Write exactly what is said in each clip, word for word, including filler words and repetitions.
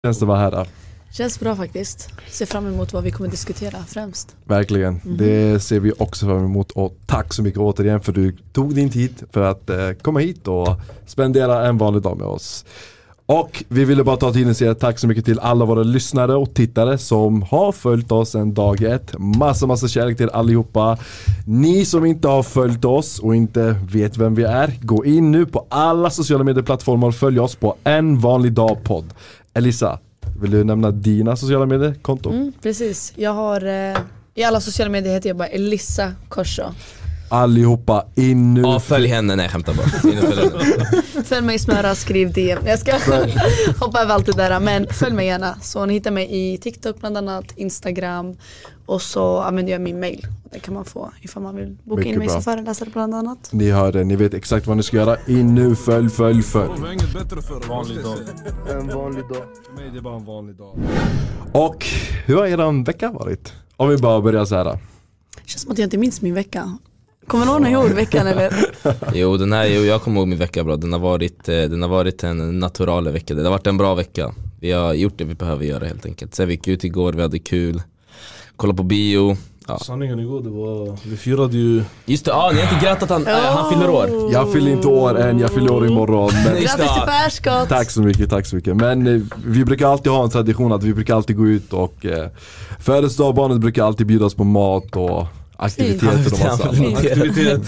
Känns det vara här då? Känns bra faktiskt. Ser fram emot vad vi kommer diskutera främst. Verkligen, mm. det ser vi också fram emot. Och tack så mycket återigen för att du tog din tid för att eh, komma hit och spendera en vanlig dag med oss. Och vi ville bara ta tiden och säga tack så mycket till alla våra lyssnare och tittare som har följt oss en dag ett. Massa, massa kärlek till allihopa. Ni som inte har följt oss och inte vet vem vi är, gå in nu på alla sociala medieplattformar och följ oss på En vanlig dag podd. Elisa, vill du nämna dina sociala mediekonto? Mm, precis, jag har eh, i alla sociala medier heter jag bara Elisa Korså. Allihopa in nu. Ja, följ henne, nej, skämtar bara. Följ mig, smöra, skriv D M. Jag ska hoppa över allt det där, men följ mig gärna. Så ni hittar mig i TikTok bland annat, Instagram, och så använder jag min mail. Det kan man få ifall man vill boka Mycket in mig bra. som föreläsare bland annat. Ni hör det, ni vet exakt vad ni ska göra. In nu, följ, följ, följ. Det var inget bättre för en vanlig dag. En vanlig dag. För mig det är bara en vanlig dag. Och hur har eran vecka varit? Om vi bara börjar så här. Det känns som att jag inte minns min vecka. Kommer någon ihåg veckan eller? Jo, den här, jo, jag kommer ihåg min vecka bra. Den har varit, den har varit en natural vecka. Det har varit en bra vecka. Vi har gjort det vi behöver göra helt enkelt. Sen vi gick ut igår, vi hade kul. Kolla på bio. Ja. Sanningen igår, det var, vi firade ju. Just det, ah, ni har inte grattat han, äh, han fyller år. Jag fyller inte år än, jag fyller år imorgon. Men... Grattis till Färskott! Tack så mycket, tack så mycket. Men eh, vi brukar alltid ha en tradition att vi brukar alltid gå ut och eh, födelsedagsbarnet brukar alltid bjudas på mat och aktiviteter och massa annat. Aktivitet.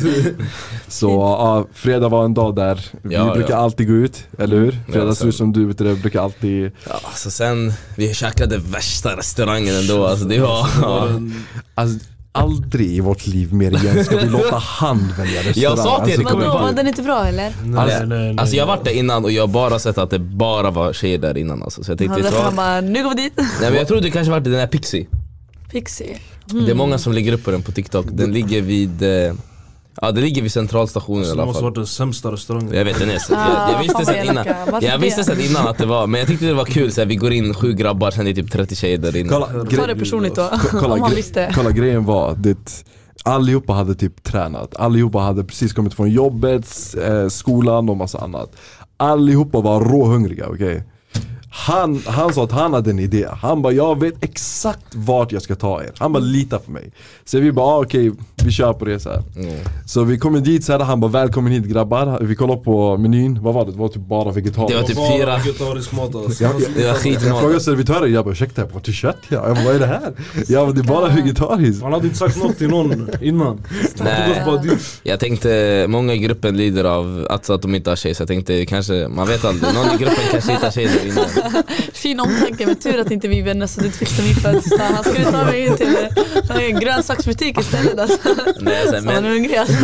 Så ja, fredag var en dag där vi Ja, brukar ja. alltid gå ut, eller hur? Ja, Fredagsrus som du vet det, brukar alltid... Ja, så sen, vi käkade värsta restaurangen ändå. Alltså det var... Ja. Alltså, aldrig i vårt liv mer igen ska vi låta han välja restaurang. Jag sa till er, det kommer Vadå, vara- var den inte bra eller? Nej, Alltså, nej, nej. alltså jag har varit där innan och jag har bara sett att det bara var tjejer där innan alltså. Så jag tänkte, Han, så, han bara, nu går vi dit. nej men jag tror det kanske varit den här Pixie. Pixie. Det är många som lägger upp på den på TikTok. Den ligger vid eh, ja, det ligger vid centralstationen i Det alla måste fall. varit den sämsta restaurangen. Jag vet den är så. Jag, jag visste fan sen vad innan. elaka. Varför Jag visste det? sen innan att det var, men jag tyckte det var kul så här, vi går in sju grabbar, sen är det typ trettio tjejer där inne. Kolla, Ta gre- det personligt då, kolla, om man gre- visste. kolla grejen var det, allihopa hade typ tränat. Allihopa hade precis kommit från jobbet, eh, skolan och massa annat. Allihopa var råhungriga, okej? Okay? Han, han sa att han hade en idé. Han bara, jag vet exakt vart jag ska ta er. Han bara, lita på mig. Så vi bara, ah, okej, okay, vi kör på det så här. Mm. Så vi kommer dit så här, han bara, välkommen hit grabbar. Vi kollar på menyn, vad var det? Det var typ bara vegetarier. Det var typ Bara fyra. vegetarisk mat alltså. Jag, jag, Det var jag skitmat. frågade servitören, jag bara, ursäkta, jag bara, till kött? Ja. Jag bara, vad är det här? Jag bara, det är bara vegetariskt. Man hade inte sagt något till någon innan. Nej. Man tog oss bara dit. Jag tänkte, många i gruppen lider av att, att de inte har tjej. Så jag tänkte kanske, man vet aldrig, någon i gruppen kanske inte har tjej där inne. Fin omtanke, men tur att inte vi är vänner så du inte fixar min födelsedag. Han skulle ta mig in till en grönsaksbutik istället alltså. Nej, alltså, Så han är men, hungrig alltså.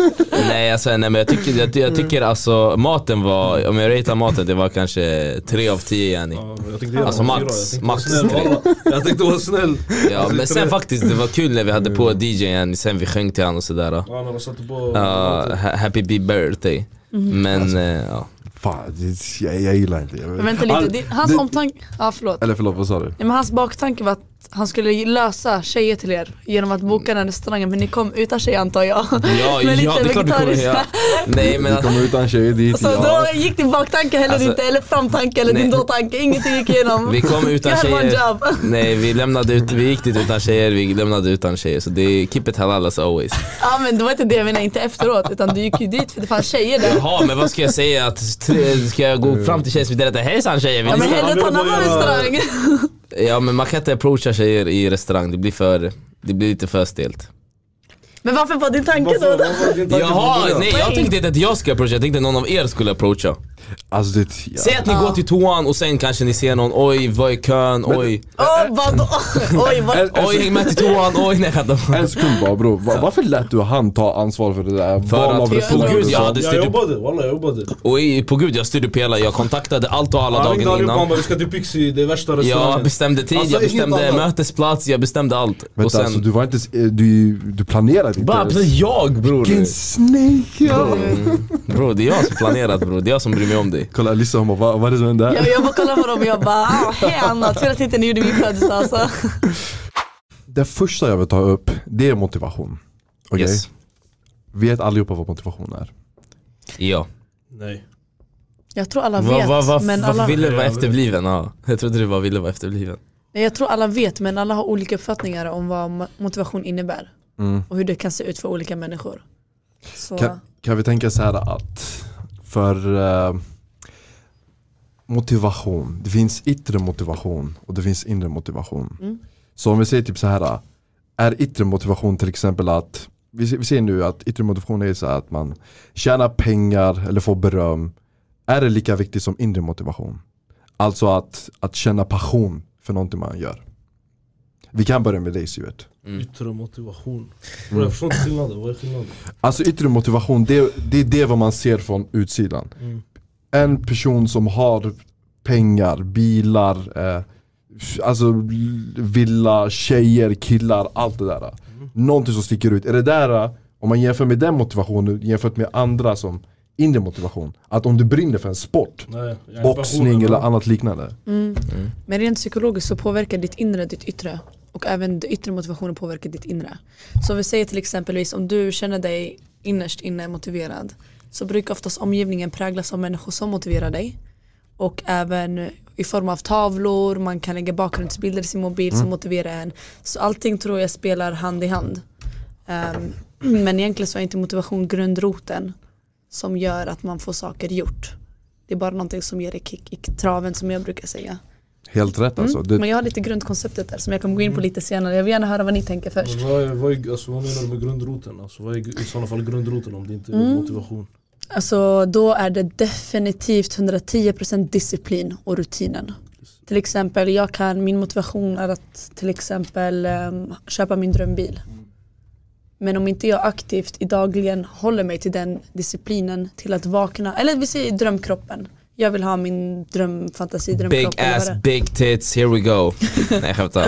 nej, alltså, nej men jag tycker, jag, jag tycker alltså maten var, om jag ratear maten, det var kanske tre av tio yani. Ja, jag tänkte Alltså göra max- fyra. Jag tänkte max vara snäll. tre. Alla. Jag tänkte vara snäll. Ja, Alltså, men tre. sen faktiskt, det var kul när vi hade på D J:n, sen vi sjöng till han och sådär. Ja, när de satte på. Ja, ha- happy be birthday. Men eh, ja. Fan, det, jag, jag gillar inte. Jag, Men vänta lite, All- det, hans det- omtanke, ja förlåt. Eller förlåt, vad sa du? Ja, men hans baktanke var att han skulle lösa tjejer till er genom att boka den restaurangen, men ni kom utan tjej antar jag. Ja, Men ja, lite det är klart det kommer vegetariskt. ja. Nej men Vi kommer utan tjejer dit, Så ja. då gick din baktanke heller Alltså, inte, eller framtanke eller nej. din dåtanke, ingenting gick igenom. vi kom utan You had one tjejer. job. Nej, vi lämnade ut, vi gick dit utan tjejer, vi lämnade utan tjejer. Så det är keep it halal as always. Ja men det var inte det jag menade, inte efteråt, utan du gick ju dit för det fanns tjejer där. Jaha, men vad ska jag säga? Att, tre- ska jag gå fram till tjejer och säga hejsan tjejer? Ja Vill men ni- hellre ta en annan restaurang. Ja men man kan inte approacha tjejer i restaurang, det blir för, det blir lite för stelt. Men varför var din tanke Varför- då? vad var din tanke från Jaha, början? nej jag tänkte inte att jag ska approacha, jag tänkte att någon av er skulle approacha. Alltså det, ja. Säg att ni går till toan och sen kanske ni ser någon, oj vad är kön, oj, Åh vadå? Oj vad? En, oj häng med till toan, oj nej jag en sekund bara bro, Va- varför lät du han ta ansvar för det där? För val att- av på restaurang gud, och jag så? hade Jag styrt upp, jobbade, wallah jag jobbade. och i- på gud jag styrde upp hela, jag kontaktade allt och alla Han ringde dagen allihopa, han innan. bara vi ska till Pixie, det är värsta restaurangen. Jag bestämde tid, Alltså, jag inget bestämde annat. mötesplats, jag bestämde allt. Och Vänta, sen, alltså, du var inte, s- eh, du, du planerade inte bara ens. precis jag bror. Vilken snake, ja. Mm. Bro, det är jag som planerat bror, det är jag som bryr mig om dig. Kolla Lisa, hon bara, vad, vad är det som händer? Jag, jag bara kollade på dem och jag bara, ah, hej tur att inte ni gjorde min födelsedag alltså. Det första jag vill ta upp, det är motivation. Okej? Yes. Vet allihopa vad motivation är? Ja. Nej. Jag tror alla Va, vet. va, va, men varför alla... ville du vara efterbliven? Ja. Jag trodde du bara ville vara efterbliven. Nej, jag tror alla vet, men alla har olika uppfattningar om vad motivation innebär. Mm. Och hur det kan se ut för olika människor. Så... Kan, kan vi tänka så här att för uh, motivation, det finns yttre motivation och det finns inre motivation. Mm. Så om vi säger typ så här, är yttre motivation till exempel att vi, vi ser nu att yttre motivation är så här att man tjänar pengar eller får beröm. Är det lika viktigt som inre motivation? Alltså att, att känna passion för någonting man gör. Vi kan börja med dig, Sivert. Mm. Yttre motivation. Mm. Jag förstår inte skillnaden. Vad är skillnaden? Alltså yttre motivation, det, det är det vad man ser från utsidan. Mm. En person som har pengar, bilar, eh, alltså villa, tjejer, killar, allt det där. Mm. Någonting som sticker ut. Är det där, om man jämför med den motivationen jämfört med andra som inre motivation, att om du brinner för en sport, Nej, boxning eller annat liknande. Mm. Mm. Men rent psykologiskt så påverkar ditt inre ditt yttre. Och även det yttre motivationen påverkar ditt inre. Så vi säger till exempelvis om du känner dig innerst inne motiverad, så brukar oftast omgivningen präglas av människor som motiverar dig. Och även i form av tavlor, man kan lägga bakgrundsbilder i sin mobil mm. som motiverar en. Så allting tror jag spelar hand i hand. Um, men egentligen så är inte motivation grundroten som gör att man får saker gjort. Det är bara någonting som ger dig kick i traven, som jag brukar säga. Helt rätt alltså. Mm. Det... Men jag har lite grundkonceptet där som jag kommer gå in på lite senare. Jag vill gärna höra vad ni tänker först. Men vad, är, vad, är, alltså, vad menar du med grundroten? Alltså, vad är i sådana fall grundroten om det inte är mm. motivation? Alltså då är det definitivt hundratio procent disciplin och rutinen. Till exempel, jag kan, min motivation är att till exempel um, köpa min drömbil. Mm. Men om inte jag aktivt i dagligen håller mig till den disciplinen till att vakna, eller vi säger drömkroppen. Jag vill ha min drömfantasi, drömkropp. Big ass, big tits, here we go. Nej, jag skämtar.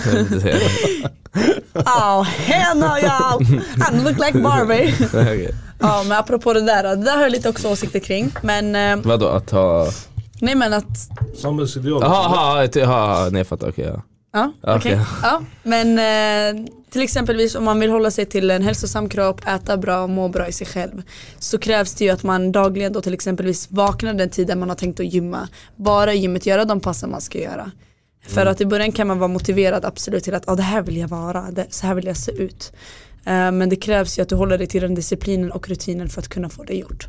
Oh, hell no y'all. I look like Barbie. Okay. Ja, men apropå det där, det där har jag lite också åsikter kring. Men, eh, vadå, att ha... Nej, men att... Samhällsideal. Jaha, jaha, nej jag fattar, okej. Okay, ja, ja okej. Okay. Ja, men eh, till exempelvis om man vill hålla sig till en hälsosam kropp, äta bra och må bra i sig själv, så krävs det ju att man dagligen då till exempelvis vaknar den tiden man har tänkt att gymma. Bara i gymmet, göra de passen man ska göra. För mm. att i början kan man vara motiverad absolut till att ah, det här vill jag vara, det, så här vill jag se ut. Uh, men det krävs ju att du håller dig till den disciplinen och rutinen för att kunna få det gjort.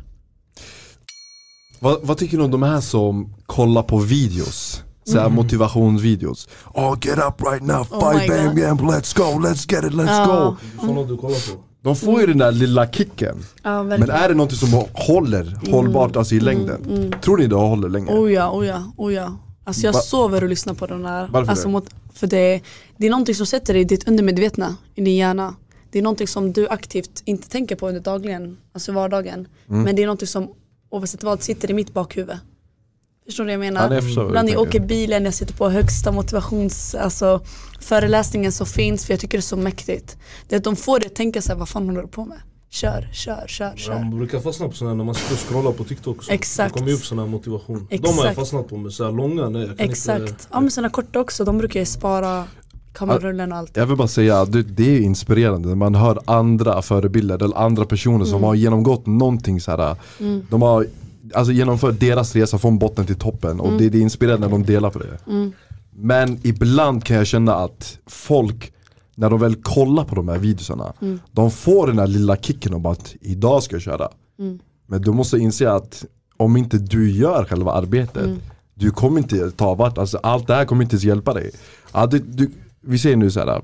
Vad, vad tycker du om de här som kollar på videos? Så här mm. motivationsvideos. Oh, get up right now, fight oh bam, bam, let's go, let's get it, let's uh. go. Mm. Du kollar på. De får ju den där lilla kicken. Ja, men är det något som håller mm. hållbart alltså i längden? Mm. Mm. Tror ni det håller länge? Oh ja, oh ja, oh ja. Alltså jag Va? sover och lyssnar på den där. Varför alltså det? Mot, för det, det är någonting som sätter dig i ditt undermedvetna, i din hjärna. Det är någonting som du aktivt inte tänker på under dagligen, alltså vardagen. Mm. Men det är någonting som oavsett vad sitter i mitt bakhuvud. Förstår du vad jag menar? Ja, jag Ibland jag åker bilen, jag sitter på högsta motivations, alltså föreläsningen som finns, för jag tycker det är så mäktigt. Det är att de får det att tänka sig, vad fan håller du på med? Kör, kör, kör, kör. Man brukar fastna på sådana när man sitter och scrollar på TikTok så. Exakt. Det kommer ju upp sådana här motivation. Exakt. De har jag fastnat på med så här långa, nej jag kan Exakt. Inte... Ja, men sådana korta också, de brukar ju spara kamerarullen och allt. Jag vill bara säga att det är inspirerande när man hör andra förebilder eller andra personer mm. som har genomgått någonting så här. Mm. De har alltså genomfört deras resa från botten till toppen och mm. det, det är inspirerande när de delar på det. Mm. Men ibland kan jag känna att folk, när de väl kollar på de här videorna, mm. de får den här lilla kicken om att idag ska jag köra. Mm. Men du måste inse att om inte du gör själva arbetet, mm. du kommer inte ta vart. Alltså allt det här kommer inte hjälpa dig. Ja, du, du, vi ser nu så här.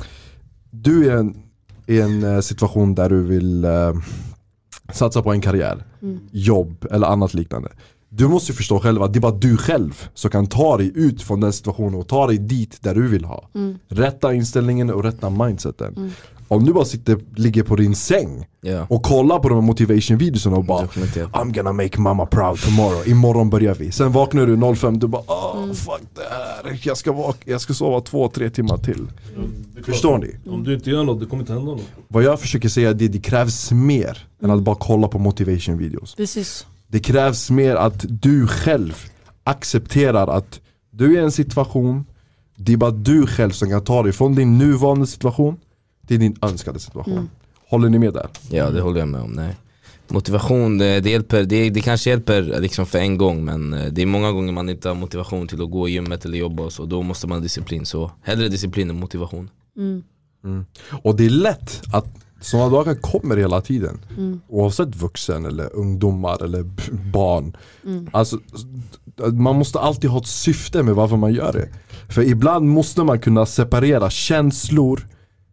Du är en, i en situation där du vill uh, satsa på en karriär, mm. jobb eller annat liknande. Du måste förstå själv att det är bara du själv som kan ta dig ut från den situationen och ta dig dit där du vill ha. Mm. Rätta inställningen och rätta mindseten. Mm. Om du bara sitter, ligger på din säng yeah. och kollar på de här motivation-videorna och bara I'm gonna make mama proud tomorrow. Imorgon börjar vi. Sen vaknar du noll fem, du bara oh, mm. fuck det här. Jag ska, vaka, jag ska sova två, tre timmar till. Mm. Förstår ni? Om du inte gör något, det kommer inte hända något. Vad jag försöker säga är att det, det krävs mer mm. än att bara kolla på motivation-videos. Precis. Det krävs mer att du själv accepterar att du är i en situation, det är bara du själv som kan ta dig från din nuvarande situation till din önskade situation. Mm. Håller ni med där? Ja, det håller jag med om. Nej. Motivation, det, det, hjälper, det, det kanske hjälper liksom för en gång, men det är många gånger man inte har motivation till att gå i gymmet eller jobba och så, då måste man ha disciplin. Så hellre disciplin än motivation. Mm. Mm. Och det är lätt att sådana dagar kommer hela tiden. Mm. Oavsett vuxen eller ungdomar eller b- barn. Mm. Alltså, man måste alltid ha ett syfte med varför man gör det. För ibland måste man kunna separera känslor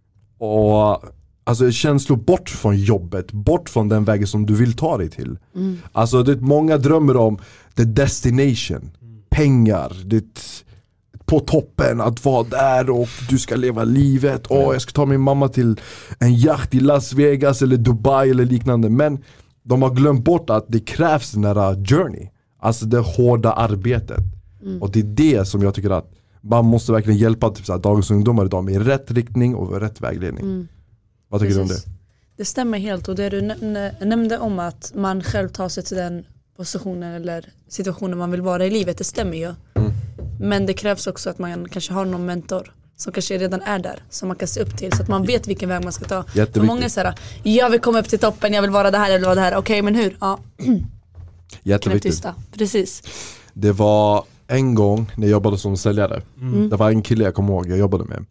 och alltså känslor bort från jobbet, bort från den vägen som du vill ta dig till. Mm. Alltså det, många drömmer om the destination, pengar, det, på toppen, att vara där och du ska leva livet. Åh, jag ska ta min mamma till en yacht i Las Vegas eller Dubai eller liknande. Men de har glömt bort att det krävs den här journey, alltså det hårda arbetet. Mm. Och det är det som jag tycker att man måste verkligen hjälpa typ så här, dagens ungdomar idag med rätt riktning och rätt vägledning. Mm. Vad tycker Precis. du om det? Det stämmer helt, och det du nä- nämnde om att man själv tar sig till den positionen eller situationen man vill vara i livet, det stämmer ju. Mm. Men det krävs också att man kanske har någon mentor som kanske redan är där, som man kan se upp till, så att man vet vilken väg man ska ta. För många säger, jag vill komma upp till toppen, jag vill vara det här, jag vill vara det här. Okej, okay, men hur? Ja. Jätteviktigt. Precis. Det var en gång när jag jobbade som säljare. Mm. Det var en kille jag kommer ihåg jag jobbade med.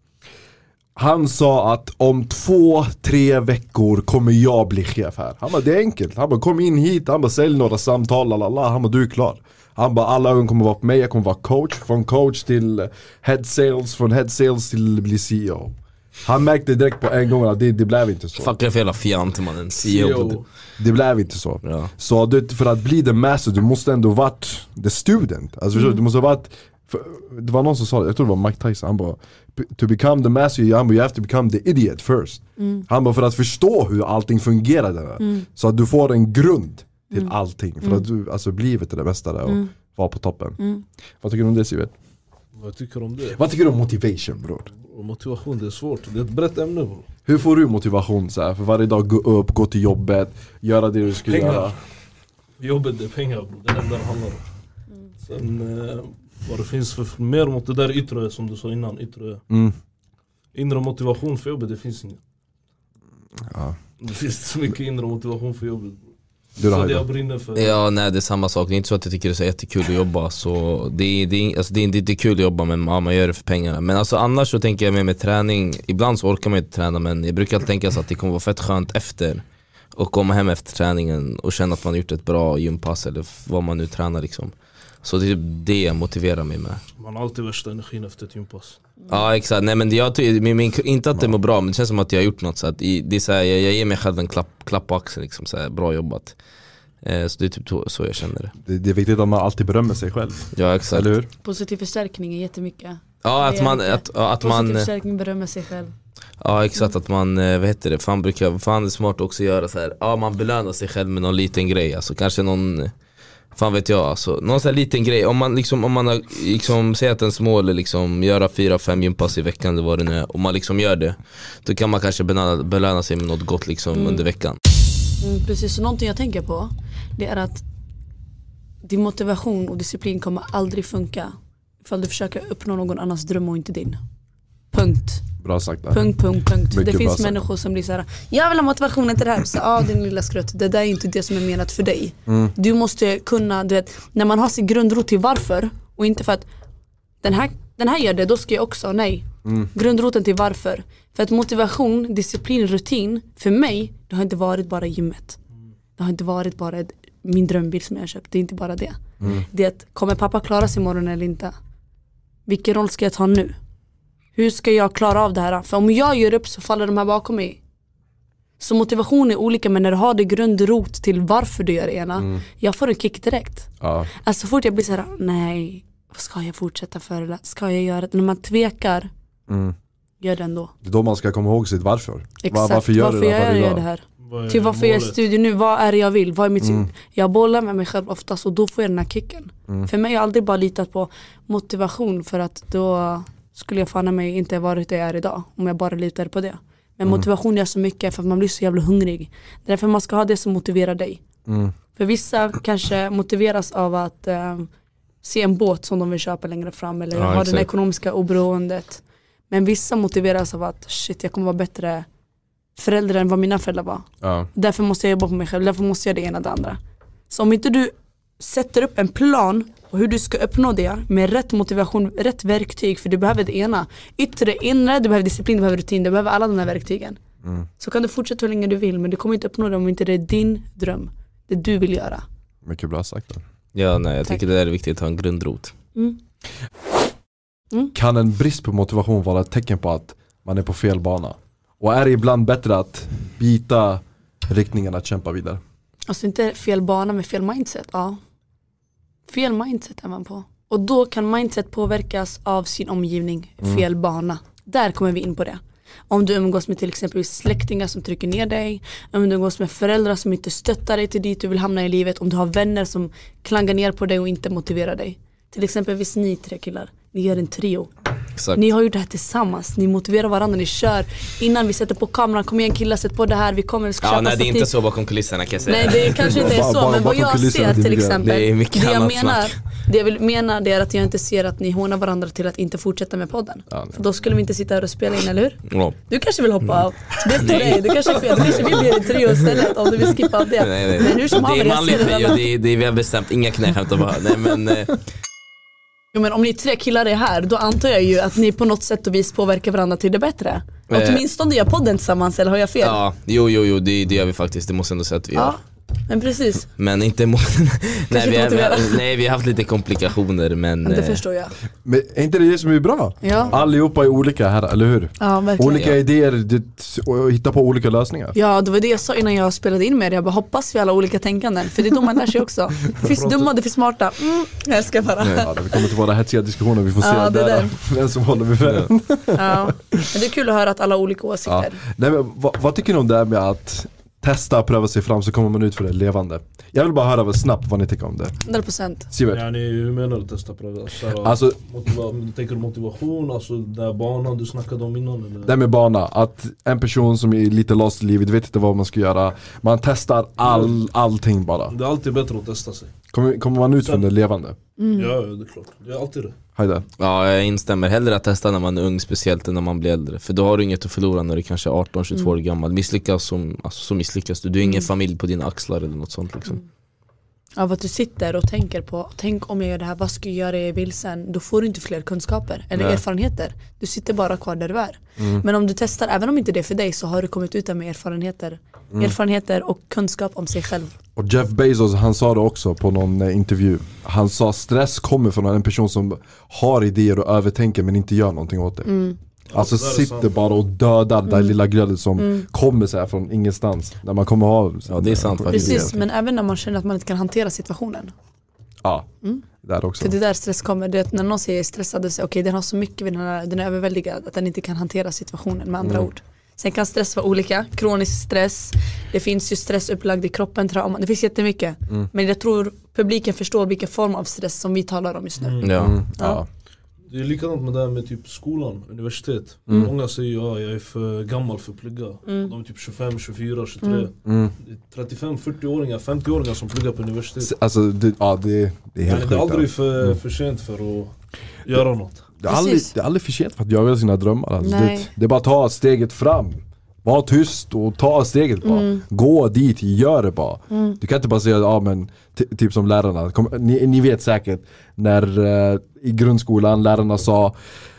Han sa att om två, tre veckor kommer jag bli chef här. Han bara, det är enkelt. Han bara, kom in hit. Han bara, sälj några samtal. Lalala. Han bara, du är klar. Han bara, alla ögon kommer vara på mig. Jag kommer vara coach. Från coach till head sales. Från head sales till bli C E O. Han märkte direkt på en gång att det, det blev inte så. Fuck, det är för jävla fjant man, en C E O. Det blev inte så. Ja. Så det, för att bli the master, du måste ändå varit the student. Alltså mm. du måste varit, för, det var någon som sa det, jag tror det var Mike Tyson. Han bara, to become the master, you have to become the idiot first. Mm. Han bara, för att förstå hur allting fungerar där. Mm. Så att du får en grund till mm. allting. För mm. att du, alltså livet är det bästa där och mm. vara på toppen. Mm. Vad tycker du om det, Sivert? Vad tycker du om det? Vad tycker du om motivation, bror? Motivation, det är svårt. Det är ett brett ämne, bror. Hur får du motivation så här, för varje dag gå upp, gå till jobbet, göra det du ska pengar. göra? Jobbet, det är pengar, bror. Det är det där handlar om. Mm. Sen eh, vad det finns för mer mot det där yttre, som du sa innan, yttre. Mm. Inre motivation för jobbet, det finns inget. Ja. Det finns så mycket inre motivation för jobbet, bror. Du så det jag brinner för. Ja, nej, det är samma sak. Det är inte så att jag tycker det är så jättekul att jobba. Så det är, det är, alltså det är, det är kul att jobba, men ja, man gör det för pengarna. Men alltså annars så tänker jag med, med träning. Ibland så orkar man inte träna, men jag brukar tänka så att det kommer vara fett skönt efter och komma hem efter träningen och känna att man har gjort ett bra gympass eller vad man nu tränar liksom. Så det är det motiverar mig med. Man har alltid värsta energin efter ett gympass. Ja, exakt. Nej, men jag tycker inte att det mår bra, men det känns som att jag har gjort något. Så att det är så här, jag, jag ger mig själv en klapp, klapp på axeln liksom, så här, bra jobbat. Eh, så det är typ så jag känner det. det. Det är viktigt att man alltid berömmer sig själv. Ja, exakt. Eller hur? Positiv förstärkning är jättemycket. Ja, att man att, att Positiv man förstärkning berömmer sig själv. Ja, exakt, att man, vad heter det, fan brukar, fan det är smart också att göra så här. Ja, man belönar sig själv med någon liten grej, alltså kanske någon, fan vet jag, alltså någon sån här liten grej. Om man liksom, om man har, liksom säger att ens mål är liksom göra fyra, fem gympass i veckan eller vad det nu är, och man liksom gör det, då kan man kanske belöna, belöna sig med något gott liksom mm. under veckan. Mm, precis, så någonting jag tänker på, det är att din motivation och disciplin kommer aldrig funka ifall du försöker uppnå någon annans dröm och inte din. Punkt. Bra sagt. Där. Punkt, punkt, punkt. Mycket det finns människor som blir så här: jag vill ha motivationen till det här. Så ja, din lilla skrutt, det där är inte det som är menat för dig. Mm. Du måste kunna, du vet, när man har sin grundrot till varför, och inte för att den här, den här gör det, då ska jag också, nej. Mm. Grundroten till varför. För att motivation, disciplin, rutin, för mig, det har inte varit bara gymmet. Det har inte varit bara min drömbil som jag har köpt. Det är inte bara det. Mm. Det är att, kommer pappa klara sig imorgon eller inte? Vilken roll ska jag ta nu? Hur ska jag klara av det här? För om jag gör upp så faller de här bakom mig. Så motivation är olika, men när du har det grundrot till varför du gör det ena, mm. jag får en kick direkt. Ja. Alltså fort jag blir så här: nej, ska jag fortsätta för det? Ska jag göra det? När man tvekar, mm. gör det ändå. Det är då man ska komma ihåg sitt varför. Exakt, varför gör varför du det, jag gör det här? Till varför jag är studier nu, vad är det jag vill? Vad är mitt mm. Jag bollar med mig själv oftast, och då får jag den här kicken. Mm. För mig har jag aldrig bara litat på motivation, för att då skulle jag fan mig inte varit det jag är idag om jag bara litade på det. Men mm. motivation gör så mycket för att man blir så jävla hungrig. Det är därför man ska ha det som motiverar dig. Mm. För vissa kanske motiveras av att eh, se en båt som de vill köpa längre fram, eller ja, ha det ekonomiska oberoendet. Men vissa motiveras av att shit, jag kommer vara bättre förälder än vad mina föräldrar var. Ja. Därför måste jag jobba på mig själv. Därför måste jag det ena och det andra. Så om inte du sätter upp en plan på hur du ska uppnå det med rätt motivation, rätt verktyg, för du behöver det ena. Yttre, inre, du behöver disciplin, du behöver rutin, du behöver alla de här verktygen. Mm. Så kan du fortsätta hur länge du vill, men du kommer inte uppnå det om inte det är din dröm. Det du vill göra. Mycket bra sagt då. Ja, nej, jag Tack. tycker det är viktigt att ha en grundrot. Mm. Mm. Kan en brist på motivation vara ett tecken på att man är på fel bana? Och är det ibland bättre att byta riktningen, att kämpa vidare? Alltså inte fel bana med fel mindset. Ja. Fel mindset är man på. Och då kan mindset påverkas av sin omgivning. Fel mm. bana. Där kommer vi in på det. Om du umgås med till exempel släktingar som trycker ner dig. Om du umgås med föräldrar som inte stöttar dig till dit du vill hamna i livet. Om du har vänner som klangar ner på dig och inte motiverar dig. Till exempel hvis ni tre killar, ni gör en trio. Exakt. Ni har gjort det här tillsammans. Ni motiverar varandra, ni kör. Innan vi sätter på kameran, kom igen killar, sätt på det här. Vi kommer, vi ska Ja, köpa nej, det är stativ. inte så bakom kulisserna kan jag säga. Nej, det kanske inte är Bara- så, bara men vad bakom jag kulisserna, ser det är till mycket- exempel, det är mycket det jag annat menar, snack. det jag vill mena det är att jag inte ser att ni hånar varandra till att inte fortsätta med podden. Ja, nej. För då skulle vi inte sitta här och spela in, eller hur? Ja. Du kanske vill hoppa av. Det är för dig, du kanske är fel. Du kanske vill bli en trio istället om du vill skippa av det. Nej, nej, Men hur som det är haver, jag manligt ser det trio, alla- det är, det är, vi har bestämt, inga knäskämt att vara. Nej men, eh, Jo, men om ni tre killar är här, då antar jag ju att ni på något sätt och vis påverkar varandra till det bättre. Eh. Åtminstone gör podden tillsammans, eller har jag fel? ja, jo jo jo, det, det gör vi faktiskt, det måste jag ändå säga att vi gör. Ja, men precis. Men inte mot... nej, inte vi har, vi motivera. har, nej vi har haft lite komplikationer men... Men det eh, förstår jag. Men är inte det som är bra? Ja. Allihopa är olika här, eller hur? Ja, verkligen. Olika idéer det, och hitta på olika lösningar. Ja, det var det jag sa innan jag spelade in med det. Jag bara hoppas vi alla olika tänkanden. För det är då man lär sig också. Det finns dumma, det finns smarta. Mm, jag ska bara. Ja, det kommer till våra hetsiga diskussioner, vi får se Ja, det där, där. vem som håller med vem. Ja. Men det är kul att höra att alla har olika Ja. åsikter. Nej, men, vad, vad tycker ni om det här med att testa, pröva sig fram så kommer man ut för det levande? Jag vill bara höra snabbt vad ni tycker om det. hundra procent. Sivert? Ja, ni, hur menar du testa pröva? Så här, Alltså- motiva- tänker du motivation, alltså den där banan du snackade om innan? Eller? Det här med bana, att en person som är lite lost i livet, vet inte vad man ska göra. Man testar all, allting bara. Det är alltid bättre att testa sig. Kommer, kommer man ut från det levande? Mm. Ja, ja, det är klart. Det är alltid det. Hejda. Ja, jag instämmer. Hellre att testa när man är ung, speciellt än när man blir äldre. För då har du inget att förlora när du kanske är arton tjugotvå år gammal. Misslyckas som, alltså, så misslyckas du. Du har ingen familj på dina axlar eller något sånt liksom. Av att du sitter och tänker på, tänk om jag gör det här, vad ska jag göra i vilsen? Då får du inte fler kunskaper eller Nej. erfarenheter. Du sitter bara kvar där du är. Mm. Men om du testar, även om inte det är för dig, så har du kommit ut där med erfarenheter. Mm. Erfarenheter och kunskap om sig själv. Och Jeff Bezos, han sa det också på någon eh, intervju. Han sa stress kommer från en person som har idéer och övertänker men inte gör någonting åt det. Mm. Alltså Ja, det där är sitter sant. bara och dödar det där lilla glödet som Mm. kommer så här från ingenstans. När man kommer ha... Ja, det är sant faktiskt. Precis, men även när man känner att man inte kan hantera situationen. Ja, Mm. där också. För det där stress kommer, det är att när någon säger stressad, och säger okej den har så mycket vid den här, den är överväldigad att den inte kan hantera situationen, med andra Mm. ord. Sen kan stress vara olika, kronisk stress, det finns ju stress upplagd i kroppen, trauma, det finns jättemycket. Mm. Men jag tror publiken förstår vilken form av stress som vi talar om just nu. Mm. Ja. Mm, ja. Det är likadant med det här med typ skolan, universitet. Mm. Många säger ja, jag är för gammal för att plugga. Mm. De är typ tjugofem, tjugofyra, tjugotre. Mm. Mm. Det är trettiofem, fyrtio-åringar, femtio-åringar som pluggar på universitet. S- Alltså, det, ja, det, det är helt Men det är sjukt. aldrig ja. för, Mm. för sent för att göra något. Det är, aldrig, Precis. det är aldrig för sent för att jaga sina drömmar. Alltså, Nej. det, det är bara att ta steget fram. Var tyst och ta steget bara. Mm. Gå dit, gör det bara. Mm. Du kan inte bara säga, ja men ty- typ som lärarna. Kom, ni, ni vet säkert när eh, i grundskolan lärarna sa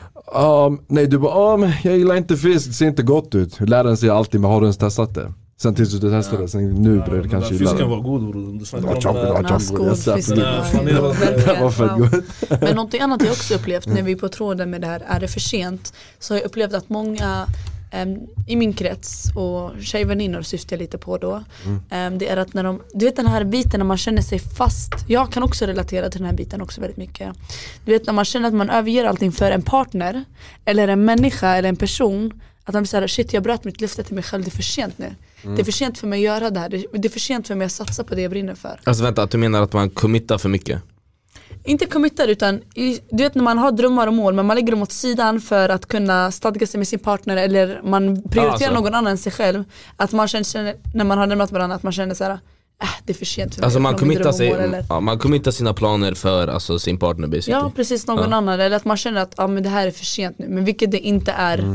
um, nej du bara, ah, men jag gillar inte fisk, det ser inte gott ut. Läraren säger alltid, men har du ens testat det? Sen tills du testade det, sen nu börjar du den kanske där gilla fisken det. var god bror. Du Det snackar var om chocolate, det det var där. chocolate. Jag Skålfisk. satt det. Ja, Det var fett wow. gott. Men någonting annat jag också upplevt när vi är på tråden med det här, är det för sent? Så har jag upplevt att många em, i min krets, och tjejväninnor syftar jag lite på då, em, det är att när de, du vet den här biten när man känner sig fast, jag kan också relatera till den här biten också väldigt mycket. Du vet när man känner att man överger allting för en partner, eller en människa, eller en person, att man blir såhär, shit jag bröt mitt löfte till mig själv, det är för sent nu. Det är för sent för mig att göra det här, det, det är för sent för mig att satsa på det jag brinner för. Alltså vänta, att du menar att man committar för mycket? Inte committar utan, i- du vet när man har drömmar och mål men man lägger dem åt sidan för att kunna stadga sig med sin partner, eller man prioriterar Alltså. någon annan än sig själv. Att man känner, när man har lämnat varandra, att man känner såhär, äh, det är för sent för mig. Alltså att man uppnå min committar, dröm och sig, mål, eller- ja, man committar sina planer för alltså, sin partner basically. Ja precis, någon Ja. annan. Eller att man känner att ah, men det här är för sent nu. Men vilket det inte är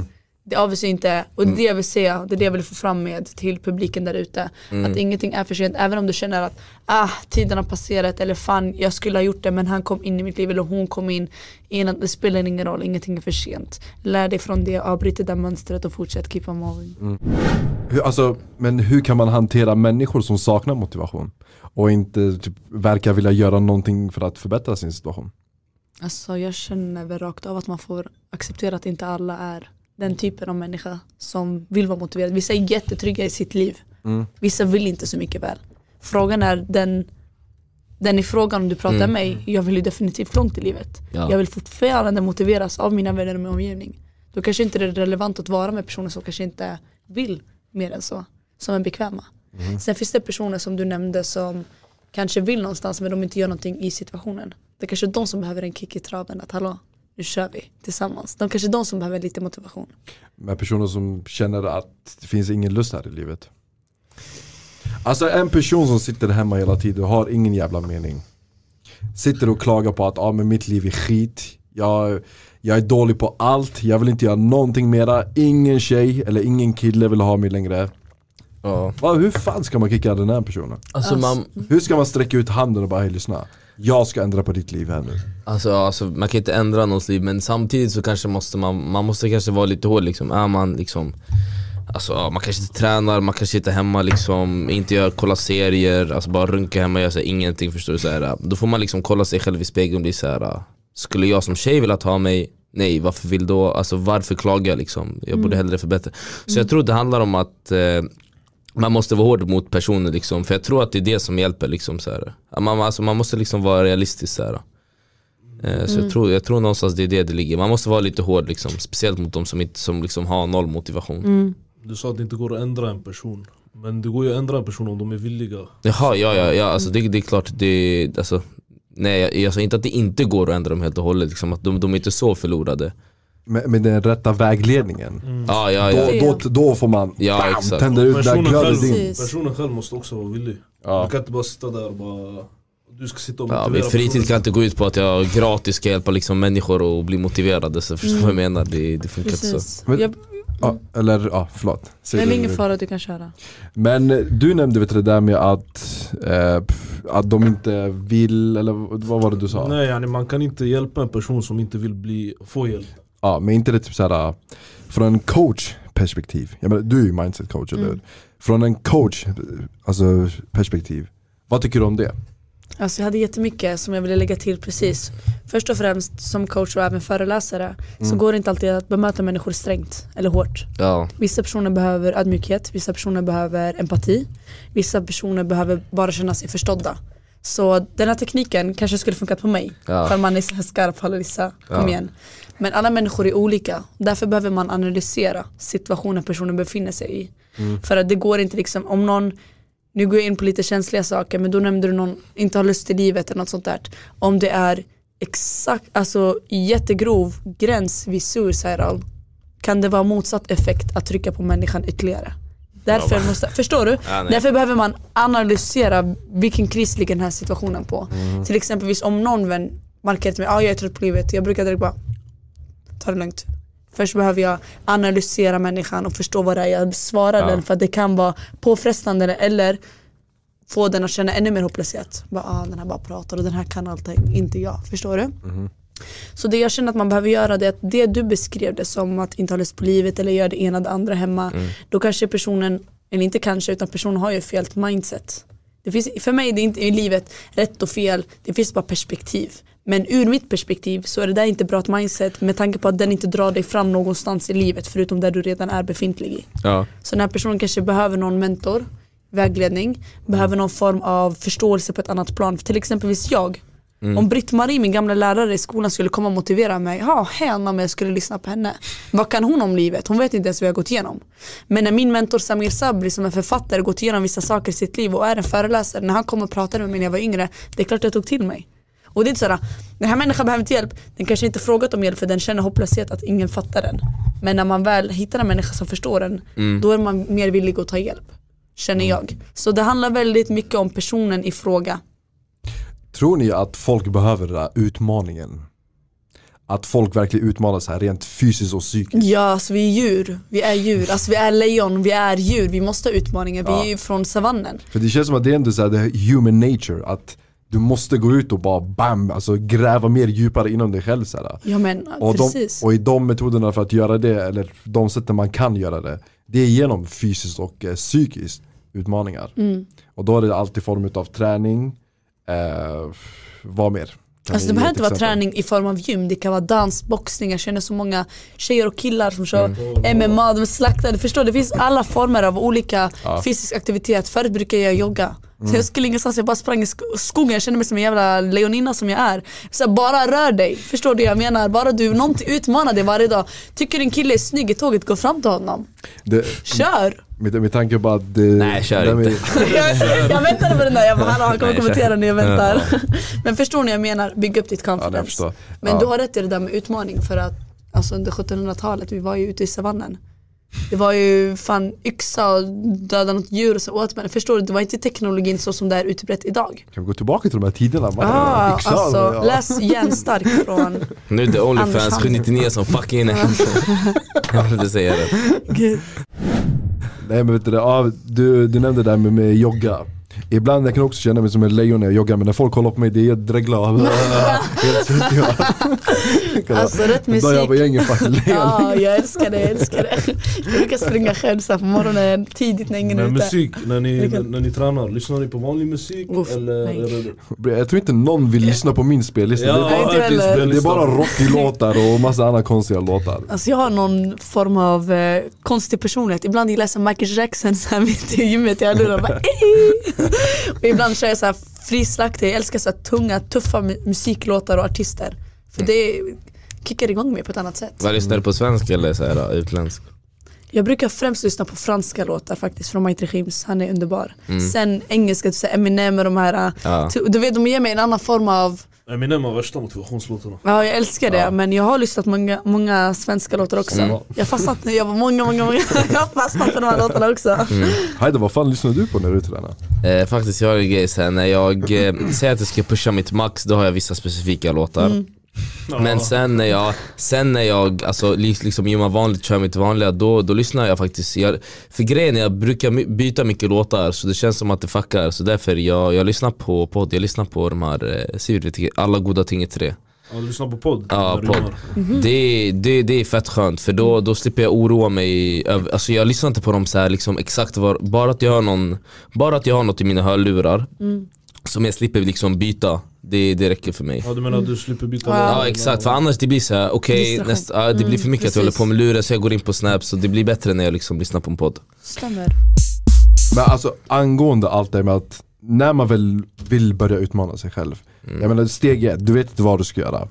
det avser inte, och det är det jag vill säga, det är det jag vill få fram med till publiken där ute, Mm. att ingenting är för sent, även om du känner att ah, tiden har passerat, eller fan jag skulle ha gjort det men han kom in i mitt liv eller hon kom in innan, det spelar ingen roll, ingenting är för sent. Lär dig från det, avbryt det där mönstret och fortsätt keep on moving. Mm. Hur, alltså, men hur kan man hantera människor som saknar motivation och inte typ, verkar vilja göra någonting för att förbättra sin situation? Alltså jag känner väl rakt av att man får acceptera att inte alla är den typen av människa som vill vara motiverad. Vissa är jättetrygga i sitt liv. Mm. Vissa vill inte så mycket väl. Frågan är den, den i frågan om du pratar mm. med mig, jag vill ju definitivt långt i livet. Ja. Jag vill fortfarande motiveras av mina vänner och min omgivning. Då kanske inte det är relevant att vara med personer som kanske inte vill mer än så. Som är bekväma. Mm. Sen finns det personer som du nämnde som kanske vill någonstans men de inte gör någonting i situationen. Det är kanske är de som behöver en kick i traven. Att hallå, nu kör vi tillsammans. De kanske är de som behöver lite motivation. Med personer som känner att det finns ingen lust här i livet. Alltså en person som sitter hemma hela tiden och har ingen jävla mening. Sitter och klagar på att ah, men mitt liv är skit. Jag, jag är dålig på allt. Jag vill inte göra någonting mera. Ingen tjej eller ingen kille vill ha mig längre. Ja. Va, hur fan ska man kicka den här personen? Alltså man, hur ska man sträcka ut handen och bara hej, lyssna. Jag ska ändra på ditt liv här nu. Alltså, alltså man kan inte ändra någons liv, men samtidigt så kanske måste man man måste kanske vara lite hård liksom. Är man liksom alltså man kanske inte tränar, man kanske sitter hemma liksom, inte gör kolla serier, alltså bara runka hemma och göra så här, ingenting, förstår du så här. Då får man liksom kolla sig själv i spegeln och bli så här: skulle jag som tjej vilja ta mig? Nej, varför vill då, alltså varför klaga liksom? Jag borde hellre förbättra. Så mm. jag tror det handlar om att eh, man måste vara hård mot personer liksom, för jag tror att det är det som hjälper liksom så här. Man, alltså, man måste liksom vara realistisk så här. Eh, så mm. jag tror jag tror någonstans det är det det ligger. Man måste vara lite hård liksom, speciellt mot de som inte som liksom har noll motivation. Mm. Du sa att det inte går att ändra en person, men det går ju att ändra en person om de är villiga. Jaha, ja ja ja, alltså det, det är klart det alltså nej, jag, jag sa inte att det inte går att ändra dem helt och hållet liksom, att de de är inte så förlorade. Med, med den rätta vägledningen mm. ah, ja, ja. Då, då, då får man ja, bam, tända ut personen, där själv, personen själv måste också vara villig. Ja. Man kan inte bara sitta där och bara du ska sitta och ja, min fritid kan inte gå ut på att jag gratis ska hjälpa liksom människor att bli motiverade. Så förstår mm. vad jag menar, det, det funkar inte så. Men, jag, ja, eller ja, förlåt. Men det är ingen fara, du kan köra. Men du nämnde vet du, det där med att eh, att de inte vill, eller vad var det du sa? Nej, yani, man kan inte hjälpa en person som inte vill bli få hjälp. Ja, men inte det typ såhär från en coach perspektiv. Jag menar, du är ju mindset coach, eller mm. Från en coach alltså perspektiv. Vad tycker du om det? Alltså jag hade jättemycket som jag ville lägga till precis. Först och främst som coach och även föreläsare mm. så går det inte alltid att bemöta människor strängt eller hårt. Ja. Vissa personer behöver ödmjukhet, vissa personer behöver empati, vissa personer behöver bara känna sig förstådda. Så den här tekniken kanske skulle funka på mig. Ja. För man är så skarp, eller vissa, kom ja. igen. Men alla människor är olika. Därför behöver man analysera situationen personen befinner sig i. Mm. För att det går inte liksom, om någon, nu går jag in på lite känsliga saker, men då nämnde du någon inte har lust i livet eller något sånt där. Om det är exakt, alltså jättegrov gräns vid suicidal, kan det vara motsatt effekt att trycka på människan ytterligare. Därför måste, förstår du? Ja, Därför behöver man analysera vilken kris ligger den här situationen på. Mm. Till exempelvis om någon vän markerar till mig, ja ah, jag är trött på livet, jag brukar direkt bara ta det lugnt. Först behöver jag analysera människan och förstå vad det är jag svarar ja. den, för att det kan vara påfrestande eller få den att känna ännu mer hopplöshet. Bara, ah, den här bara pratar och den här kan allting, inte jag. Förstår du? Mm. Så det jag känner att man behöver göra, det är att det du beskrev det som att inte ha lust på livet eller göra det ena det andra hemma, mm. då kanske personen, eller inte kanske, utan personen har ju fel mindset. Det finns, för mig det är inte i livet rätt och fel, det finns bara perspektiv. Men ur mitt perspektiv så är det där inte bra ett mindset, med tanke på att den inte drar dig fram någonstans i livet förutom där du redan är befintlig i. Ja. Så den här personen kanske behöver någon mentor, vägledning, behöver någon form av förståelse på ett annat plan. För till exempelvis jag, mm. om Britt-Marie, min gamla lärare i skolan, skulle komma och motivera mig, ja, henne om jag skulle lyssna på henne. Vad kan hon om livet? Hon vet inte ens vad jag har gått igenom. Men när min mentor Samir Sabri, som är författare, gått igenom vissa saker i sitt liv och är en föreläsare, när han kom och pratade med mig när jag var yngre, det är klart att jag tog till mig. Och det är inte sådär, den här människan behöver inte hjälp, den kanske inte frågat om hjälp för den känner hopplöshet att ingen fattar den. Men när man väl hittar en människa som förstår den, mm. då är man mer villig att ta hjälp, känner jag. Så det handlar väldigt mycket om personen i fråga. Tror ni att folk behöver den där utmaningen? att folk verkligen utmanar sig här rent fysiskt och psykiskt. Ja, alltså vi är djur. Vi är djur. Alltså vi är lejon, vi är djur. Vi måste ha utmaningar. Ja. Vi är ju från savannen. För det känns som att det är ändå så här, det är human nature. Att du måste gå ut och bara bam, alltså gräva mer djupare inom dig själv. Så här. Ja men Och, precis. de, och i de metoderna för att göra det, eller de sätten man kan göra det, det är genom fysiskt och eh, psykiskt utmaningar. Mm. Och då är det alltid i form av träning, eh, vad mer? Kan Alltså det ni ge behöver ett inte vara exempel? träning i form av gym. Det kan vara dans, boxning. Jag känner så många tjejer och killar som kör Mm. M M A, de slaktar. Du förstår, det finns alla former av olika Ja. fysisk aktivitet. Förut brukar jag jogga. Mm. Så jag skulle ingenstans, jag bara sprang i sk- skogen. Jag kände mig som en jävla leonina som jag är. Så här, bara rör dig, förstår du jag menar? Bara du någonting utmanar dig varje dag. Tycker din kille är snygg i tåget, gå fram till honom. Det, Kör! med, med tanke på att det, Nej, kör det inte. jag, jag väntade på den där, jag bara, han kommer Nej, kommentera när jag väntar. Ja. Men förstår ni jag menar? Bygga upp ditt Ja, det jag confidence. förstår. Men Ja. du har rätt i det där med utmaning, för att alltså under sjuttonhundratalet, vi var ju ute i savannen. Det var ju fan yxa och döda något djur och så åt man. Förstår du, det var inte teknologin så som det är utbrett idag. Kan vi gå tillbaka till de här tiderna? Man, Ah, yxar, alltså ja. läs Järnstark från Nu är det Anders Onlyfans Hansen. sju nittionio som fucking är. Jag vill inte säga det. Gud. Nej men vet du, det, ja, du, du nämnde det där med, med jogga. Ibland jag kan också känna mig som en lejon när jag joggar, men när folk kollar på mig det är jag dreglar. Helt sjukt, ja. Alltså rätt Då musik. jag bara, jag är ingen fucking lejon. Ja, jag älskar det, jag älskar det. Jag brukar springa själv så här på morgonen tidigt när ingen är Men ute. musik, när ni, Vilken- när, när ni tränar, lyssnar ni på vanlig musik? Uff, eller nej. är det, Jag tror inte någon vill lyssna på min spellista. Ja, det, är Nej, inte bara, heller. det är spellista. bara rock-låtar och massa andra konstiga låtar. Alltså jag har någon form av eh, konstig personlighet. Ibland gillar jag så Michael Jackson så här mitt i gymmet. Jag lurar bara och ibland kör jag så här frislakt. Jag älskar så här tunga, tuffa mu- musiklåtar och artister. För det kickar igång mig på ett annat sätt. Vad lyssnar du på svensk eller så här, utländsk? Jag brukar främst lyssna på franska låtar faktiskt från Maitre Khims. Han är underbar. Mm. Sen engelska, så här Eminem och de här. eh, Ja. tu- Du vet, de ger mig en annan form av. Eminem har värsta motivationslåtarna. Ja, jag älskar det, Ja. men jag har lyssnat många, många svenska låtar också. Mm. Jag har fastnat, jag var många, många, många. Jag har fastnat på de här låtarna också. Haida, vad fan lyssnar du på när du tränar? Eh, faktiskt jag har en grej sen, när jag eh, säger att jag ska pusha mitt max, då har jag vissa specifika låtar. Mm. Men sen när jag, sen när jag alltså, liksom gymmar vanligt, kör mitt vanliga, då, då lyssnar jag faktiskt jag, för grejen är, jag brukar my- byta mycket låtar, så det känns som att det fuckar. Så därför jag, jag lyssnar på podd, jag lyssnar på de här eh, Sivert, Alla goda ting är tre. Ja, du lyssnar på podd? Ja, När podd. rimmar. Det, det, det är fett skönt, för då, då slipper jag oroa mig över, alltså jag lyssnar inte på dem så här, liksom exakt var, bara att jag har någon, bara att jag har något i mina hörlurar som jag slipper liksom byta, det, det räcker för mig. Ja, du menar att du slipper byta Ja. låtar? Ja exakt, för annars det blir så här, okej, Distraktion. nästa, ja, det blir för mycket att jag håller precis. på med luren, så jag går in på Snap, så det blir bättre när jag liksom lyssnar på en podd. Stämmer. Men alltså angående allt det med att när man väl vill börja utmana sig själv. Jag menar steg ett, du vet inte vad du ska göra.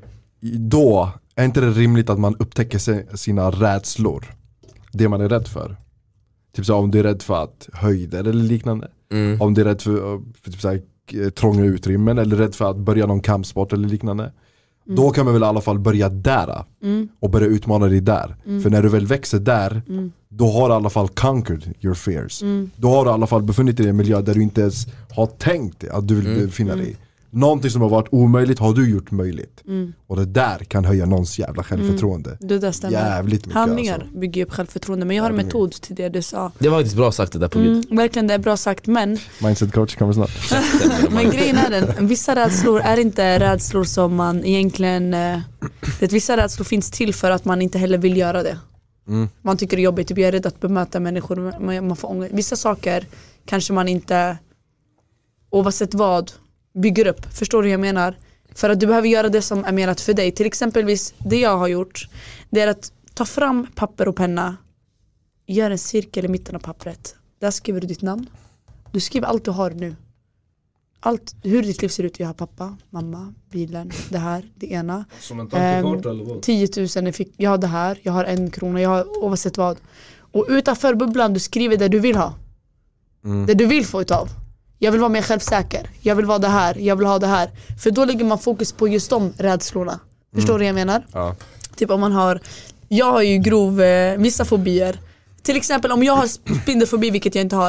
Då är inte det rimligt att man upptäcker se- sina rädslor. Det man är rädd för. Typ så om du är rädd för att höjder eller liknande. Mm. Om du är rädd för, för typ så här, eh, trånga utrymmen eller rädd för att börja någon kampsport eller liknande. Då kan man väl i alla fall börja där Mm. och börja utmana dig där. För när du väl växer där, då har du i alla fall conquered your fears. Då har du i alla fall befunnit dig i en miljö där du inte ens har tänkt att du vill befinna dig. Någonting som har varit omöjligt har du gjort möjligt. Och det där kan höja någons jävla självförtroende. Det där stämmer. Jävligt mycket Handlingar alltså. bygger upp självförtroende. Men jag har en Handlingar. metod till det du sa. Det var faktiskt bra sagt det där på Mm, gud. verkligen, det är bra sagt. Men, Mindset coach kommer snart. men grejen är den, vissa rädslor är inte rädslor som man egentligen... Eh, det, vissa rädslor finns till för att man inte heller vill göra det. Mm. Man tycker det är jobbigt, typ jag är rädd att bemöta människor. Man, man får ångest. Vissa saker kanske man inte, oavsett vad, bygger upp. Förstår du hur jag menar? För att du behöver göra det som är menat för dig. Till exempelvis det jag har gjort, det är att ta fram papper och penna, gör en cirkel i mitten av pappret. Där skriver du ditt namn. Du skriver allt du har nu. Allt, hur ditt liv ser ut. Jag har pappa, mamma, bilen, det här, det ena. Som en tankekarta eller vad? tio tusen, jag, fick, jag har det här, jag har en krona, jag har oavsett vad. Och utanför bubblan du skriver det du vill ha. Mm. Det du vill få utav. Jag vill vara mer självsäker. Jag vill vara det här, jag vill ha det här. För då lägger man fokus på just de rädslorna. Förstår du vad jag menar? Ja. Typ om man har, jag har ju grov, eh, vissa fobier. Till exempel om jag har spindelfobi, vilket jag inte har.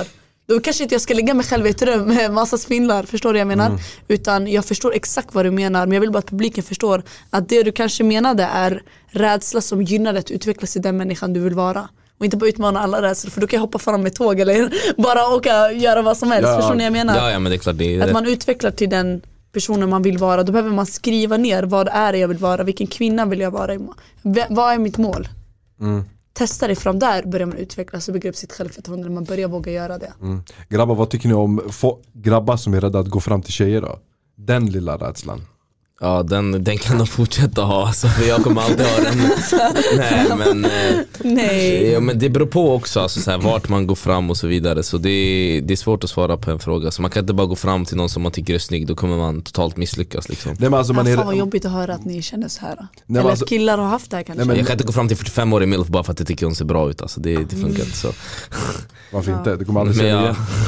Då kanske inte jag ska lägga mig själv i ett rum med massa spindlar, förstår du vad jag menar? Mm. Utan jag förstår exakt vad du menar, men jag vill bara att publiken förstår att det du kanske menade är rädsla som gynnar att utvecklas i den människan du vill vara. Och inte bara utmana alla rädslor, för då kan jag hoppa fram med tåg eller bara åka och göra vad som helst, ja. Förstår ni vad jag menar? Ja, ja, men det är klart det är... Att man utvecklar till den personen man vill vara, då behöver man skriva ner vad är det jag vill vara, vilken kvinna vill jag vara, vad är mitt mål? Mm. Testa det fram där, börjar man utvecklas och bygga upp sitt självförtroende när man börjar våga göra det. Mm. Grabbar, vad tycker ni om få, grabbar som är rädda att gå fram till tjejer då? Den lilla rädslan. Ja, den, den kan de fortsätta ha, alltså, för jag kommer alltid ha den. Nej, men, eh, Nej. Ja, men det beror på också, alltså, så här, vart man går fram och så vidare. Så det, det är svårt att svara på en fråga. Så man kan inte bara gå fram till någon som man tycker är snygg, då kommer man totalt misslyckas liksom. Nej, men alltså, man ja, är... Fan vad jobbigt att höra att ni känner så här. Nej, eller alltså... att killar har haft det här kanske. Nej, men... Jag kan inte gå fram till fyrtiofem-årig milf bara för att jag tycker hon ser bra ut, alltså, det, det funkar inte så. Varför ja. inte? Du kommer aldrig se ja.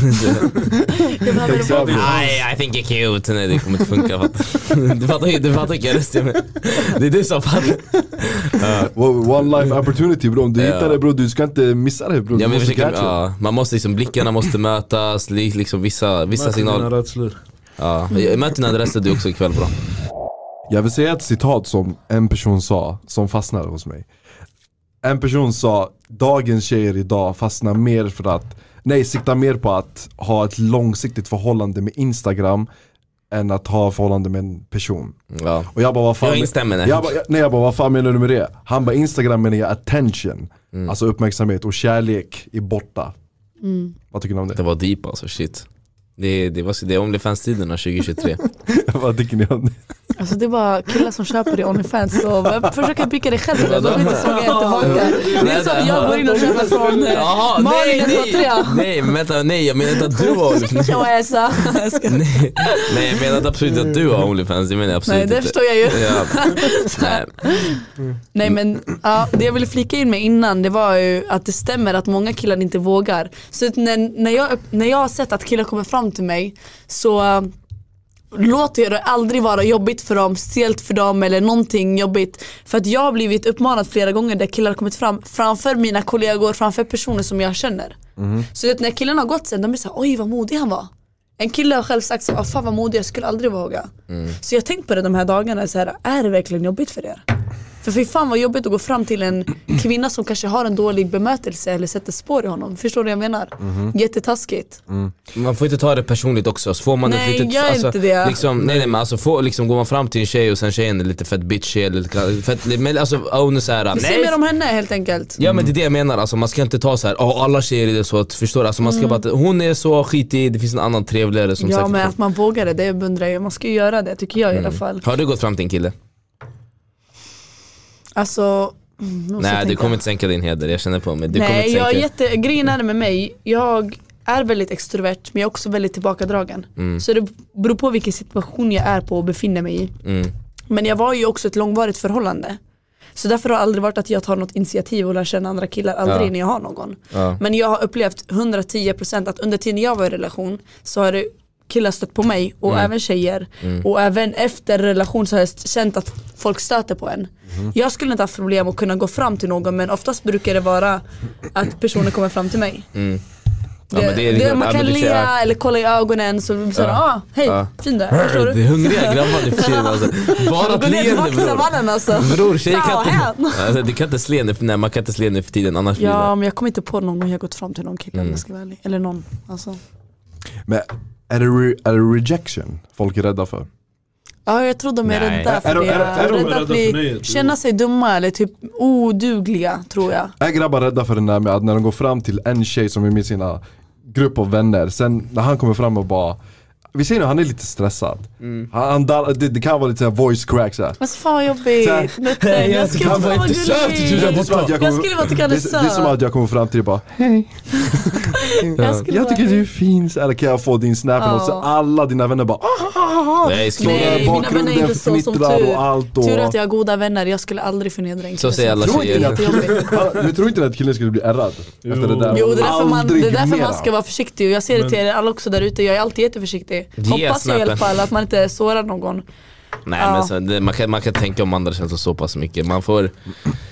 det igen. Nej, I think you're cute. Nej, det kommer inte funka. Du fattar, du fattar inte röst med. Det är du som fattar. uh, One life opportunity bro. Om du ja. hittar det bro, du ska inte missa det bro. Ja, men försöker, ja, man måste liksom, blickarna måste mötas, liksom vissa, vissa signaler. Ja, jag möter dina rädslar du också ikväll bra. Jag vill säga ett citat som en person sa som fastnade hos mig. En person sa, dagens tjejer idag fastnar mer för att, nej, siktar mer på att ha ett långsiktigt förhållande med Instagram än att ha förhållande med en person. Ja. Och jag bara, vad fan, jag instämmer det. Jag bara, nej, jag bara, vad fan menar du med det? Han bara, Instagram menar jag attention. Mm. Alltså uppmärksamhet och kärlek är borta. Mm. Vad tycker ni om det? Det var deep alltså, shit. Det, det var det är OnlyFans-tiderna tjugo tjugotre. Vad tycker ni om det? Alltså det är bara killar som köper det OnlyFans och försöker bygga det själv. De vill inte såga er tillbaka. Det är så att jag går in och köper från Malin nej, nej, nej, men vänta, nej, jag menar inte att du har OnlyFans. nej, nej, jag menar absolut att du har OnlyFans. Det menar jag absolut nej, det inte. förstår jag ju. Ja. Nej. nej, men ja, det jag ville flika in med innan, det var ju att det stämmer att många killar inte vågar. Så när, när, jag, när jag har sett att killar kommer fram till mig, så uh, låter jag det aldrig vara jobbigt för dem, stelt för dem eller någonting jobbigt. För att jag har blivit uppmanad flera gånger där killar har kommit fram framför mina kollegor, framför personer som jag känner. Mm. Så att när killarna har gått sen, de blir så här, oj vad modig han var. En kille har själv sagt så, ah, fan vad modig, jag skulle aldrig våga. Mm. Så jag har tänkt på det de här dagarna, så här, är det verkligen jobbigt för er? För för fan vad jobbigt att gå fram till en kvinna som kanske har en dålig bemötelse eller sätter spår i honom. Förstår du vad jag menar? Mm-hmm. Jättetaskigt. Mm. Man får inte ta det personligt också. Så får man nej, ett litet, gör alltså, inte det. Liksom, nej, nej, men alltså får, liksom, går man fram till en tjej och sen tjejen är lite fett bitchy eller fett, men alltså hon är så här, nej. Se mer om henne helt enkelt. Ja, men det är det jag menar. Alltså, man ska inte ta så här, oh, alla tjejer är det så att förstår. Alltså, man ska mm. bara, hon är så skitig, det finns en annan trevligare som ja, sagt. Men att man vågar det, det beundrar jag. Man ska ju göra det, tycker jag mm. i alla fall. Har du gått fram till en kille? Alltså mm, nej, du kommer inte sänka din heder, jag känner på mig. Du nej, inte jag är jätte, grejen är det med mig, jag är väldigt extrovert, men jag är också väldigt tillbakadragen. Mm. Så det beror på vilken situation jag är på och befinner mig i. Mm. Men jag var ju också ett långvarigt förhållande. Så därför har det aldrig varit att jag tar något initiativ och lär känna andra killar, aldrig ja. när jag har någon. Ja. Men jag har upplevt hundratio procent att under tiden jag var i relation så har det killar stött på mig och mm. även tjejer mm. och även efter relation så har jag känt att folk stöter på en. Mm. Jag skulle inte ha problem att kunna gå fram till någon, men oftast brukar det vara att personer kommer fram till mig. Mm. Det, ja, det är, det, man kan le eller kolla i ögonen så vi säger, ja. ah, hej, ja. fin där, förstår du? Det är hungriga grabbar nu för tiden alltså. Bara ett leende bror. Mannen, alltså. Bror, tjej kan inte, alltså, det kan inte sle nu, nej, man kan inte sle nu för tiden annars. Ja, men jag kommer inte på någon gång jag har gått fram till någon kille mm. ska vara ärlig. Eller någon, alltså. Men är det, re, är det rejection folk är rädda för? Ja, jag tror de är nej. rädda för är, det. är, är, är de rädda att bli, känna sig dumma eller typ odugliga, tror jag. Är grabbar rädda för den där med att när de går fram till en tjej som är med sina grupp av vänner, sen när han kommer fram och bara, vi ser nu, han är lite stressad. Mm. Han, han, det, det kan vara lite såhär voice crack såhär. Men så fan vad jobbigt. Såhär, jag, jag skulle vara vara inte jag, jag skulle vara tycka det är Det är som att jag kommer fram till dig och bara, hej. jag, jag tycker du är fin. Eller kan jag få din snap oh. och så alla dina vänner bara, ah, nej, nej, mina vänner är inte så som tur. Och allt och... Tur att jag har goda vänner, jag skulle aldrig förnedra en. Så säger alla tjejer. Men tror inte att killen skulle bli ärrad efter det där? Jo, det är därför man, det är därför man ska vara försiktig. Och jag ser det till alla också där ute, jag är alltid jätteförsiktig. Hoppas jag i alla fall att man inte sårar någon. Nej, ja. men så, det, man, kan, man kan tänka om andra känslor så pass mycket. Man får,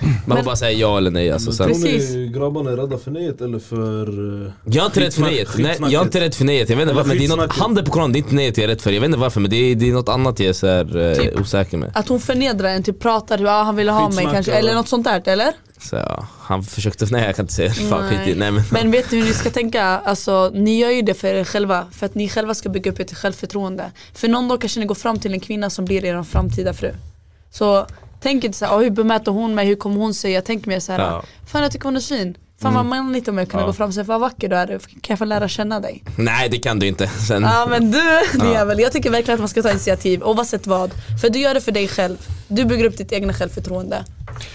Man får bara säga ja eller nej alltså, sen. Tror ni grabbarna är rädda för nejet eller för... Uh, jag är inte rädd för nejet. Nej, jag är inte rädd för nejet. Jag vet inte varför, men det är något, handen på koran, det är inte nejet jag är rädd för. Jag vet inte varför, men det är, det är något annat jag är så här, uh, typ, osäker med. Att hon förnedrar en, typ pratar hur ah, han ville ha mig kanske, eller något sånt där, eller? Så ja, han försökte, nej jag kan inte säga fan skit i, nej men. Men vet ni hur ni ska tänka, alltså ni gör ju det för er själva, för att ni själva ska bygga upp ert självförtroende. För någon dag kanske ni går fram till en kvinna som blir er framtida fru. Så tänk inte såhär, oh, hur bemöter hon mig, hur kommer hon säga? Jag tänker mer såhär, ja. Fan jag tycker hon är fin. Fan vad manligt om jag kunde ja. gå fram och säga, vad vacker du är, kan jag få lära känna dig? Nej det kan du inte sen. Ja men du, det är väl, jag tycker verkligen att man ska ta initiativ, oavsett vad. För du gör det för dig själv, du bygger upp ditt egna självförtroende.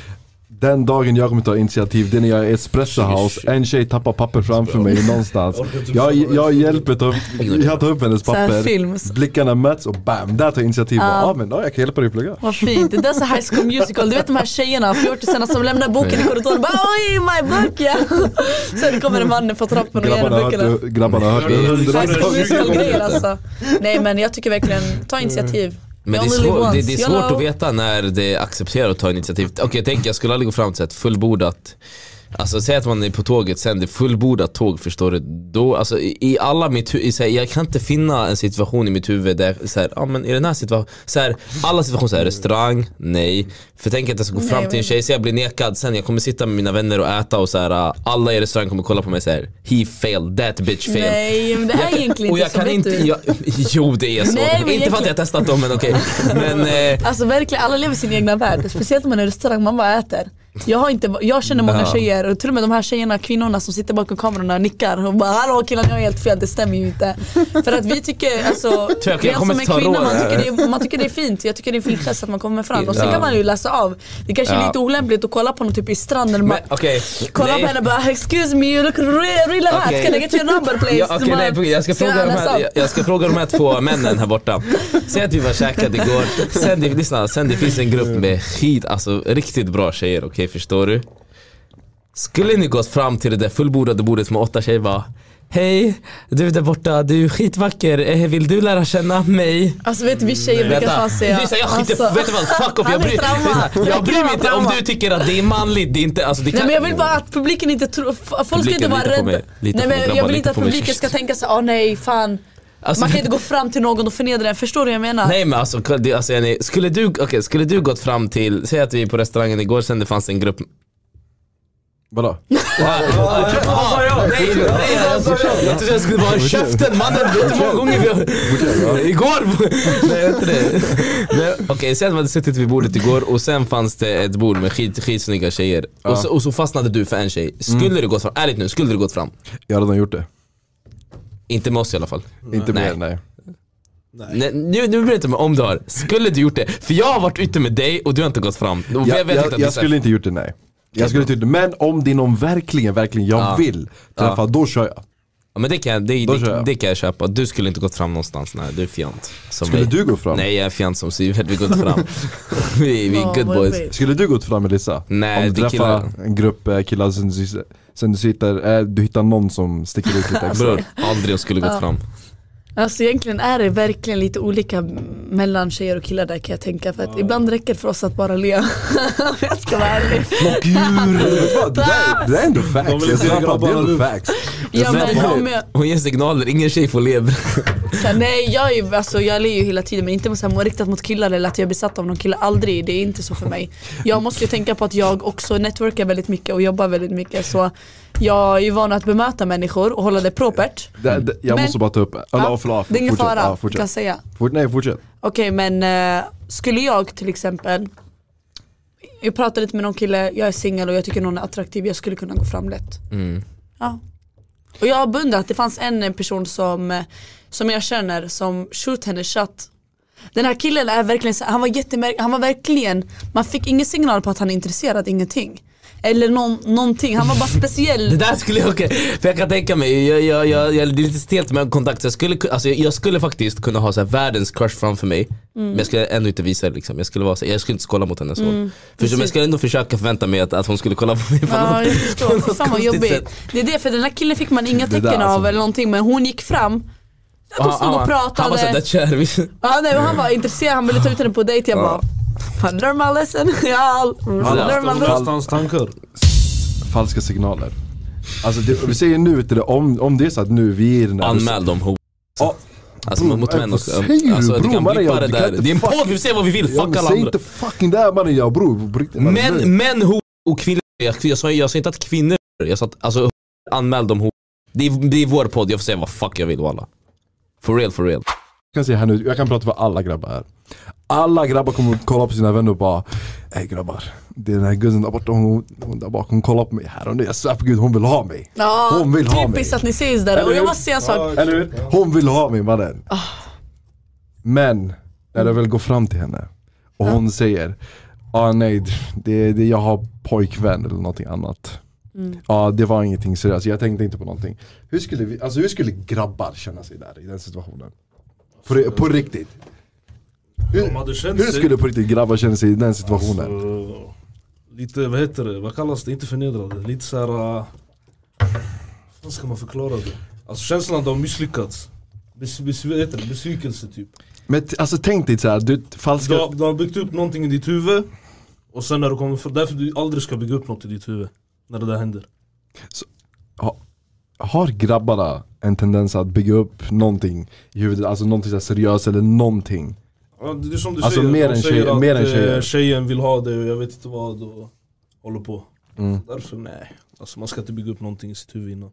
Den dagen jag kommer ta initiativ, det är när jag är i Espresso House, en tjej tappar papper framför mig någonstans. Jag, jag hjälper, ta upp, jag tar upp hennes papper, blickarna möts och bam, där tar jag initiativ. Ja ah, men då, jag kan hjälpa dig plugga. Vad fint, det är så High School Musical. Du vet de här tjejerna, fjortisarna som lämnar boken i korridoren, bara oj, my book, ja. Sen kommer en man på trappan och ger böckerna. Grabbarna har hört det. High School Musical-grejer alltså. Nej men jag tycker verkligen, ta initiativ. Men det är, svår, det, det är svårt att veta när det är accepterat att ta initiativ. Okej, okay, jag tänker jag skulle aldrig gå fram till ett fullbordat. Alltså säg att man är på tåget sen, det är fullbordat tåg, förstår du? Då, alltså i alla mitt huvud, jag kan inte finna en situation i mitt huvud där så här, ja men i den här situationen, så här, alla situationer så här, restaurang, nej. För tänk att jag ska gå fram nej, till en tjej så jag blir nekad, sen jag kommer sitta med mina vänner och äta och så här, alla i restaurang kommer kolla på mig så här, he failed, that bitch failed. Nej, men det är jag, egentligen och jag inte kan så inte, jag, jo det är så. Nej, inte för att jag har testat dem, men okej. Okay. Men eh, alltså verkligen, alla lever sin egna värld, speciellt om man är i restaurang, man bara äter. Jag har inte, jag känner många ja. tjejer och till och med de här tjejerna, kvinnorna som sitter bakom kamerorna och nickar och bara hallå killen, jag är helt fel, det stämmer ju inte. För att vi tycker, alltså jag jag som en kvinna, man tycker, det är, man tycker det är fint. Jag tycker det är fint gest att man kommer fram. Och sen kan man ju läsa av. Det kanske är ja. lite olämpligt att kolla på någon typ i stranden. Men, okay. Kolla nej. på henne och bara excuse me, you look really, really hot. Okay. Can I get your number please? Ja, okay, nej, jag, ska fråga de här, jag, jag ska fråga de här två männen här borta. Säg att vi var käkade igår. Sen det, lyssna, sen det finns en grupp med skit, alltså riktigt bra tjejer, okej okay, förstår du? Skulle ni gått fram till det där fullbordade bordet med åtta tjejer bara, hej, du där borta, du är skitvacker, vill du lära känna mig? Alltså vet du, vi tjejer brukar fan säga jag skiter, alltså, vet du vad, fuck off, jag bryr, jag bryr mig inte om du tycker att det är manligt, det är inte, alltså det kan, nej men jag vill bara att publiken inte tror, folk ska inte vara rädda. Nej men jag vill inte att publiken ska tänka så, åh nej, fan. Alltså, man kan inte gå fram till någon och förnedra den, förstår du vad jag menar? Nej men alltså, det, alltså skulle du, okay, skulle du gått fram till, säg att vi på restaurangen igår, sen det fanns en grupp. Vadå? Jag trodde jag skulle vara käften, mannen, vet du hur många gånger vi har... Igår! Nej, jag vet inte det. Okej, sen hade suttit vid bordet igår och sen fanns det ett bord med skit, skitsnygga tjejer. Och så, och så fastnade du för en tjej. Skulle du gått fram, ärligt nu, skulle du gått fram? Jag hade redan gjort det. Inte med oss i alla fall. Inte mer, nej. Nej. Nej, nu, nu berättar jag om du har. Skulle du gjort det? För jag har varit ute med dig och du har inte gått fram. Jag, jag, jag, jag skulle inte gjort det, nej. Jag skulle inte gjort det, men om det är någon verkligen, verkligen jag ja. vill träffa, ja. då kör jag. Ja, men det kan, det, det, det kan jag köpa. Du skulle inte gått fram någonstans, nej, du är fjant. Skulle mig. Du gå fram? Nej, jag är fjant som Siv, vi gått fram. vi, vi är oh, good boys. Skulle du gått fram, Melissa? Nej, om du träffar en grupp killar som du, sen du sitter, du hittar någon som sticker ut lite extra. Bror, aldrig skulle gått fram. Alltså egentligen är det verkligen lite olika mellan tjejer och killar där, kan jag tänka. För att ja. ibland räcker det för oss att bara le. Jag ska vara ärlig. Det är ändå facts. Jag ser grabbar, det är ändå facts. Ja, men om jag... Hon ger signaler, ingen tjej får le. Så, nej, jag, är, alltså, jag ler ju hela tiden, men inte så här, riktat mot killar eller att jag är besatt av någon kille. Aldrig, det är inte så för mig. Jag måste ju tänka på att jag också networkar väldigt mycket och jobbar väldigt mycket. Så jag är ju van att bemöta människor och hålla det propert. Det, det, jag men, måste bara ta upp. Alla, ja, förlåt, det är ingen fara, ja, kan jag säga. Fort, nej, fortsätt. Okej, okay, men uh, skulle jag till exempel, jag pratar lite med någon kille, jag är singel och jag tycker någon är attraktiv, jag skulle kunna gå fram lätt. Mm. Ja. Och jag har beundrat att det fanns en person som, som jag känner som shoot hennes shot. Den här killen är verkligen, han var jättemärk, han var verkligen, man fick ingen signal på att han är intresserad, ingenting. Eller någon, någonting, han var bara speciell. Det där skulle jag, okay. För jag kan tänka mig, jag, jag, jag, jag är lite stelt med kontakt. Så jag skulle, alltså, jag skulle faktiskt kunna ha så här, världens crush framför mig. Mm. Men jag skulle ändå inte visa det liksom. Jag skulle, vara så, jag skulle inte kolla mot henne så. Mm. För jag skulle ändå försöka förvänta mig att, att hon skulle kolla på mig på ja, något, jag förstår, fan vad jobbigt. Det är det, för den här killen fick man inga tecken där, av alltså. Eller någonting. Men hon gick fram. De stod och pratade. Han var så där kär. Ja, nej, han var intresserad, han ville ta ut henne på dejt. Jag bara, Man learn my lesson. Ja, learn my lesson. Läste hans tankar. Falska signaler. Alltså det, vi säger nu till det, om, om det är så att nu vi är i den här... Anmäl dem ho. Ja. Alltså Bro, mot män vad också. säger du, Alltså det bro? kan Mannen, blippa jag- det du kan där. inte Det är en fuck- podd, vi säger vad vi vill. Ja, Fuck men alla säg andra. inte fucking där mannen, jag bror. På riktigt, mannen. Män, män ho och kvinnor. Jag, jag, sa, jag sa inte att kvinnor. Jag sa att alltså, anmäl dem ho. Det är, det är vår podd, jag får säga vad fuck jag vill walla. For real, for real. Jag kan säga här nu, jag kan prata för alla grabbar här. Alla grabbar kommer att kolla på sina vänner och bara ey grabbar, det är den här guzzen där borta, hon, hon där bakom, hon kollar på mig här och nu, jag svär på gud, hon vill ha mig. Ja, Hon vill ha mig. typiskt att ni ses där. Och jag måste säga en sak. Eller hur? Hon vill ha mig mannen. Men när jag väl går fram till henne och hon säger ah, nej, det, det, jag har pojkvän eller någonting annat. Ja, Mm. ah, det var ingenting seriöst, jag tänkte inte på någonting. Hur skulle, vi, alltså, hur skulle grabbar känna sig där i den situationen? På, på riktigt. De Hur, hade känt hur sig- skulle på riktigt grabbar känna sig i den situationen? Alltså, lite, vad heter det? Vad kallas det? Inte förnedrade. Lite såhär... Uh, vad ska man förklara det? Alltså känslan att de har misslyckats. Bes, bes, vad heter det? Besvikelse typ. Men t- alltså tänk dig så här, du falska... Du har, du har byggt upp någonting i ditt huvud. Och sen när du kommer för, därför du aldrig ska bygga upp något i ditt huvud. När det där händer. ha, har grabbarna en tendens att bygga upp någonting i huvudet, alltså någonting så här seriöst eller någonting? Ja, det är som du Alltså säger, mer de än säger tjejer- att mer än eh, tjejer. tjejen vill ha det och jag vet inte vad och håller på. Mm. Därför nej. Alltså man ska inte bygga upp någonting i sitt huvud innan.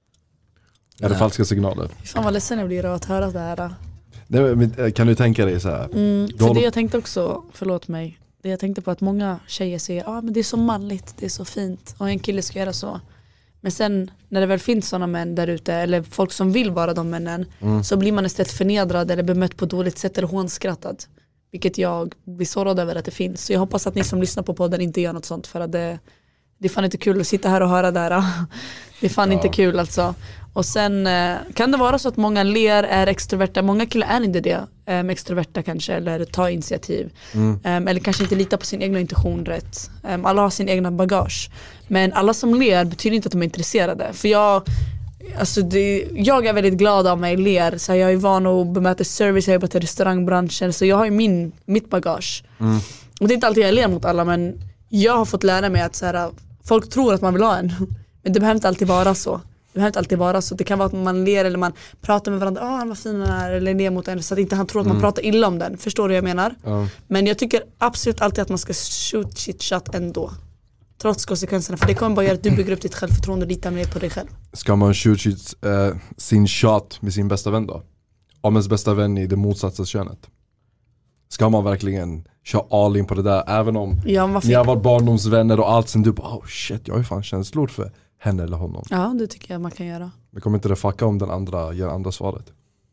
Är det falska signaler? Fan vad ledsen jag blir av att höra det här. Nej, men, kan du tänka dig så här? Mm, Du för håller- det jag tänkte också, förlåt mig, det jag tänkte på att många tjejer säger ah, men det är så manligt, det är så fint och en kille ska göra så. Men sen när det väl finns sådana män där ute, eller folk som vill vara de männen, Mm. så blir man istället förnedrad eller bemött på dåligt sätt eller hånskrattad. Vilket jag blir sårad över att det finns. Så jag hoppas att ni som lyssnar på podden inte gör något sånt, för att det, det är fan inte kul att sitta här och höra det här. Det är fan Ja. inte kul alltså. Och sen eh, kan det vara så att många ler, är extroverta. Många killar är inte det. Um, extroverta kanske, eller tar initiativ. Mm. Um, eller kanske inte litar på sin egna intuition rätt. Um, alla har sin egna bagage. Men alla som ler betyder inte att de är intresserade. För jag, alltså det, jag är väldigt glad av mig, ler. Så jag är van att bemöta service, jag har jobbat i restaurangbranschen. Så jag har ju min, mitt bagage. Mm. Och det är inte alltid jag ler mot alla, men jag har fått lära mig att så här, folk tror att man vill ha en. Men det behöver inte alltid vara så. Det behöver inte alltid vara så. Det kan vara att man ler eller man pratar med varandra. Åh, han var fin den här. Eller ler mot en. Så att inte han tror att man pratar illa om den. Förstår du vad jag menar? Ja. Men jag tycker absolut alltid att man ska shoot shit shot ändå. Trots konsekvenserna. För det kommer bara göra att du bygger upp ditt självförtroende och litar mer på dig själv. Ska man shoot shit, eh, sin shot med sin bästa vän då? Om ens bästa vän i det motsatta könet? Ska man verkligen köra all in på det där? Även om Ja, vad ni har fick... varit barndomsvänner och allt, sen du bara oh shit, jag har ju fan känslor för henne eller honom. ja, det tycker jag man kan göra. Men kommer inte det fucka om den andra ger andra svaret?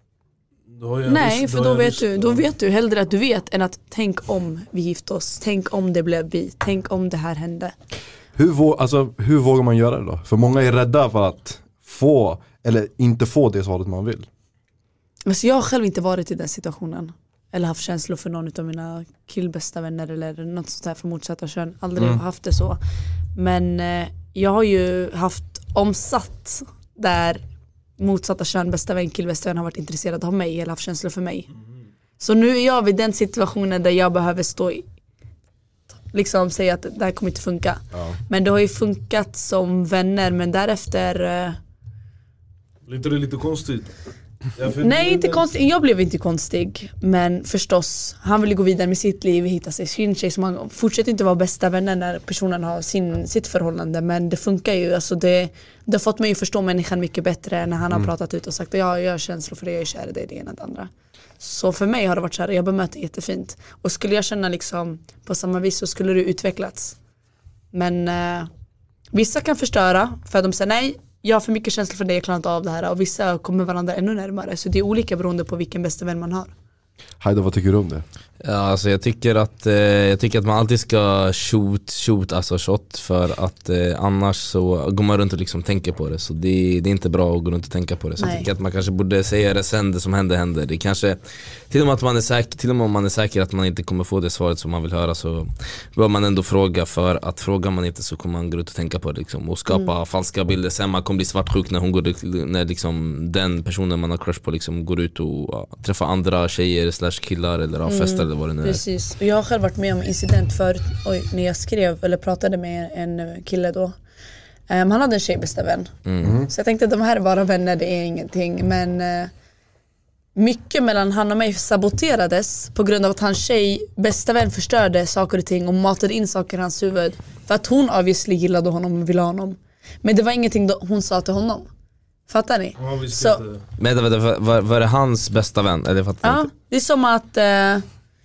Du har ju en Nej, risk- för du då har en vet, risk- du, då vet du hellre att du vet än att tänk om vi gift oss. Tänk om det blev vi. Tänk om det här hände. Hur, vå- alltså, hur vågar man göra det då? För många är rädda för att få, eller inte få det svaret man vill. Alltså jag har själv inte varit i den situationen. Eller haft känslor för någon av mina killbästa vänner eller något sånt där från motsatta kön. Aldrig Mm. haft det så. Men eh, jag har ju haft omsatt där motsatta kön, bästa vän, killbästa vän har varit intresserad av mig eller haft känslor för mig. Så nu är jag vid den situationen där jag behöver stå i, liksom säga att det här kommer inte funka. Ja. Men det har ju funkat som vänner, men därefter eh, Lite det är lite konstigt. Ja, för nej, det- inte konstig. Jag blev inte konstig. Men förstås, han ville gå vidare med sitt liv, hitta sig sin tjej. Så man fortsätter inte vara bästa vänner när personen har sin, sitt förhållande. Men det funkar ju. Alltså det, det har fått mig att förstå människan mycket bättre när han har pratat ut och sagt ja, jag har känslor för det, jag är kär i dig, det ena och det andra. Så för mig har det varit så här, jag bemöter jättefint. Och skulle jag känna liksom på samma vis så skulle det utvecklats. Men eh, vissa kan förstöra för att de säger nej, jag har för mycket känslor för dig, jag klarar inte av det här. Och vissa kommer varandra ännu närmare. Så det är olika beroende på vilken bästa vän man har. Haida, vad tycker du om det? Ja, alltså jag tycker att eh, jag tycker att man alltid ska shoot, shoot alltså shot, för att eh, annars så går man runt och liksom tänker på det. Så det, det är inte bra att gå runt och tänka på det. Så Nej. jag tycker att man kanske borde säga det sen, det som händer händer. Det kanske, till och med att man är säker, till och med om man är säker att man inte kommer få det svaret som man vill höra, så bör man ändå fråga, för att frågar man inte så kommer man gå runt och tänka på det liksom, och skapa mm. falska bilder. Sen man kommer bli svartsjuk när hon går, när liksom den personen man har crush på liksom går ut och ja, träffar andra tjejer tjejer slash killar eller ja, festar eller vad det nu är. Precis, och jag har själv varit med om incident förut, oj, när jag skrev eller pratade med en kille då. Um, han hade en tjejbästa vän. Mm. Så jag tänkte att de här är bara vänner, det är ingenting. Men uh, mycket mellan han och mig saboterades på grund av att hans tjej bästa vän förstörde saker och ting och matade in saker i hans huvud. För att hon obviously gillade honom och ville ha honom. Men det var ingenting då hon sa till honom. Fattar ni? Ja, så, men vänta, var, var, var det hans bästa vän? Eller fattar ja, inte? det är som att uh,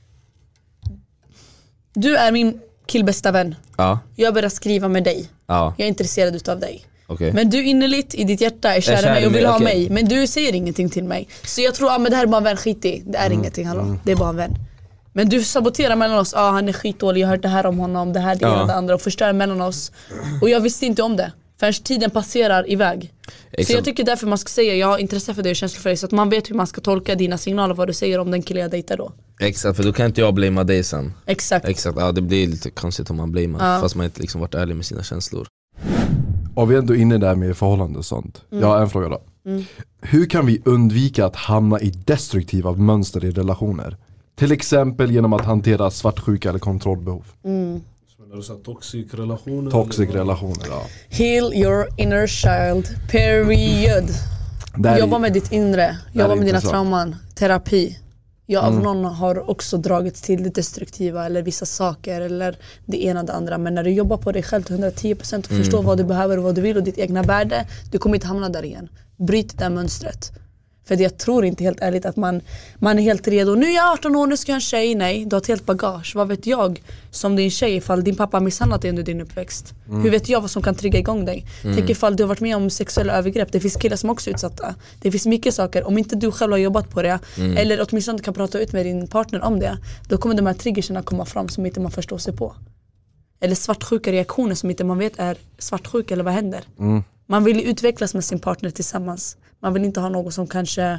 du är min killbästa vän. Ja. Jag börjar skriva med dig. Ja. Jag är intresserad utav dig. Okay. Men du innerligt i ditt hjärta är kär i mig och vill ha okay. mig. Men du säger ingenting till mig. Så jag tror att ah, det här är bara en vän, skit i. Det är mm. ingenting, hallå. Mm. Det är bara en vän. Men du saboterar mellan oss. Ah, han är skitdålig, jag har hört det här om honom. Det här, det ena, ja. det andra. Och förstör mellan oss. Och jag visste inte om det. Förrän tiden passerar iväg. Exakt. Så jag tycker därför man ska säga jag har intresse för dig och känslor för dig. Så att man vet hur man ska tolka dina signaler. Vad du säger om den killen jag dejtar då. Exakt, för då kan inte jag blamea dig sen. Exakt. Exakt, ja det blir lite konstigt om man blamear. Ja. Fast man inte liksom varit ärlig med sina känslor. Och vi är ändå inne där med förhållande och sånt. Mm. Jag har en fråga då. Mm. Hur kan vi undvika att hamna i destruktiva mönster i relationer? Till exempel genom att hantera svartsjuka eller kontrollbehov. Mm. Toxic relationer. Toxic relationer, ja. Heal your inner child. Period. Där jobba med ditt inre. Jobba med dina trauman. Terapi. Jag av mm. någon har också dragits till det destruktiva eller vissa saker eller det ena och det andra. Men när du jobbar på dig själv till hundratio procent och mm. förstår vad du behöver och vad du vill och ditt egna värde, du kommer inte hamna där igen. Bryt det där mönstret. För jag tror inte helt ärligt att man, man är helt redo. Nu är jag arton år, nu ska jag ha en tjej. Nej, du har ett helt bagage. Vad vet jag som din tjej ifall din pappa misshandlat dig under din uppväxt? Mm. Hur vet jag vad som kan trigga igång dig? Mm. Tänk ifall du har varit med om sexuella övergrepp. Det finns killar som också är utsatta. Det finns mycket saker. Om inte du själv har jobbat på det mm. eller åtminstone kan prata ut med din partner om det, då kommer de här triggerserna komma fram som inte man förstår sig på. Eller svartsjuka reaktioner som inte man vet är svartsjuka eller vad händer. Mm. Man vill utvecklas med sin partner tillsammans. Man vill inte ha något som kanske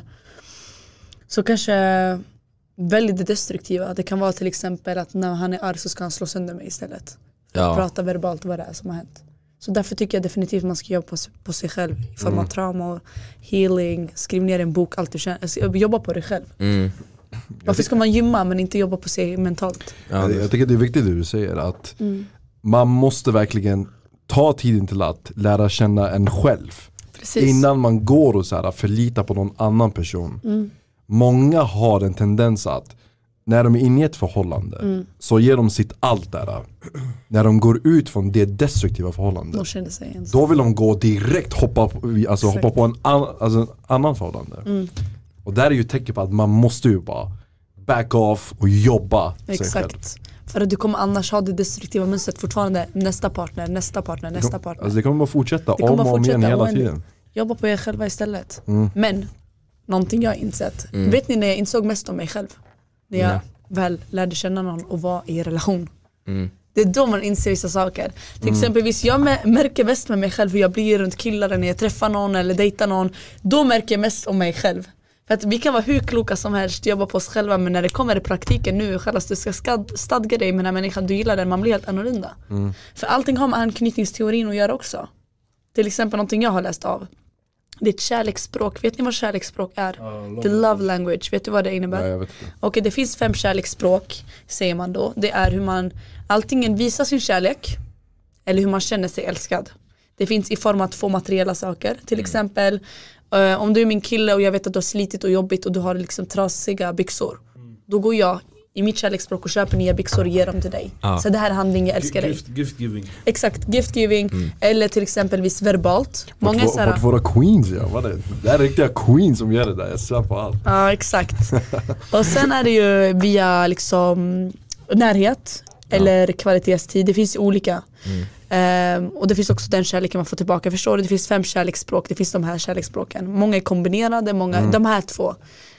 så kanske väldigt destruktiva. Det kan vara till exempel att när han är arg så ska han slå sönder mig istället. Ja. Prata verbalt vad det är som har hänt. Så därför tycker jag definitivt man ska jobba på, på sig själv. I form av mm. trauma, healing, skriv ner en bok, allt du känner. Alltså, jobba på dig själv. Mm. Varför ska man gymma men inte jobba på sig mentalt? Ja, jag tycker det är viktigt det du säger. Att mm. man måste verkligen ta tiden till att lära känna en själv. Precis. Innan man går och så här, förlita på någon annan person. Mm. Många har en tendens att när de är inne i ett förhållande mm. så ger de sitt allt där. När de går ut från det destruktiva förhållandet, då vill de gå direkt hoppa, alltså, hoppa på en, an, alltså, en annan förhållande. Mm. Och där är ju tecken på att man måste ju bara back off och jobba sig Exakt. Själv. För att du kommer annars ha det destruktiva mönstret fortfarande. Nästa partner, nästa partner, nästa partner. Alltså det kommer bara fortsätta om och om igen hela tiden. Jobba på er själva istället. Mm. Men, någonting jag har insett. Mm. Vet ni när jag insåg mest om mig själv? När jag mm. väl lärde känna någon och var i relation. Mm. Det är då man inser vissa saker. Till mm. exempelvis jag märker mest med mig själv hur jag blir runt killar när jag träffar någon eller dejtar någon. Då märker jag mest om mig själv. För att vi kan vara hur kloka som helst, jobba på oss själva, men när det kommer i praktiken nu, själva du ska stadga dig med den här människan, du gillar den, man blir helt annorlunda. Mm. För allting har med anknytningsteorin att göra också. Till exempel någonting jag har läst av. Det är ett kärleksspråk. Vet ni vad kärleksspråk är? Uh, The love language. Vet du vad det innebär? Nej, jag vet inte. Okej, det finns fem kärleksspråk, säger man då. Det är hur man antingen visar sin kärlek eller hur man känner sig älskad. Det finns i form av att få materiella saker. Till mm. exempel Uh, om du är min kille och jag vet att du har slitit och jobbigt och du har liksom trasiga byxor, mm. då går jag i mitt kärleksspråk och köper nya byxor och ger dem till dig. Ah. Så det här är handling, jag älskar gift, dig. Gift giving. Exakt, gift giving. Mm. Eller till exempelvis verbalt. Många vårt, såhär, vårt våra queens, ja. Vad är det? Det är riktiga queens som gör det där, jag svär på allt. Ja, ah, exakt. Och sen är det ju via liksom närhet eller ja. kvalitetstid. Det finns olika. Mm. Um, och det finns också den kärleken man får tillbaka. Förstår du? Det finns fem kärleksspråk. Det finns de här kärleksspråken. Många är kombinerade, många, mm. de här två.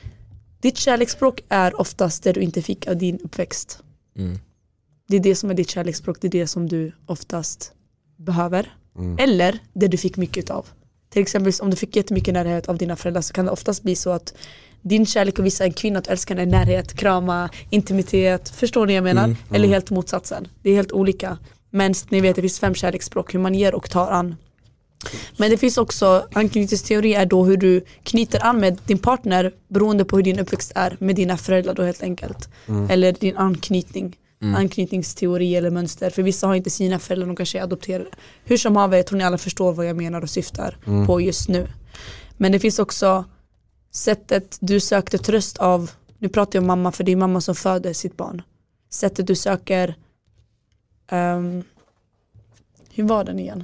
Ditt kärleksspråk är oftast det du inte fick av din uppväxt. Mm. Det är det som är ditt kärleksspråk. Det är det som du oftast behöver. Mm. Eller det du fick mycket av. Till exempel om du fick jättemycket närhet av dina föräldrar, så kan det oftast bli så att din kärlek och visa en kvinna att älska en närhet, krama, intimitet. Förstår ni vad jag menar? Mm. Mm. Eller helt motsatsen. Det är helt olika. Men ni vet, det finns fem kärleksspråk, hur man ger och tar an. Men det finns också, anknytningsteori är då hur du knyter an med din partner beroende på hur din uppväxt är med dina föräldrar då helt enkelt. Mm. Eller din anknytning. Mm. Anknytningsteori eller mönster. För vissa har inte sina föräldrar, de kanske är adopterade. Hur som haver, jag tror ni alla förstår vad jag menar och syftar mm. på just nu. Men det finns också sättet du sökte tröst av. Nu pratar jag om mamma, för det är mamma som föder sitt barn. Sättet du söker um, hur var den igen?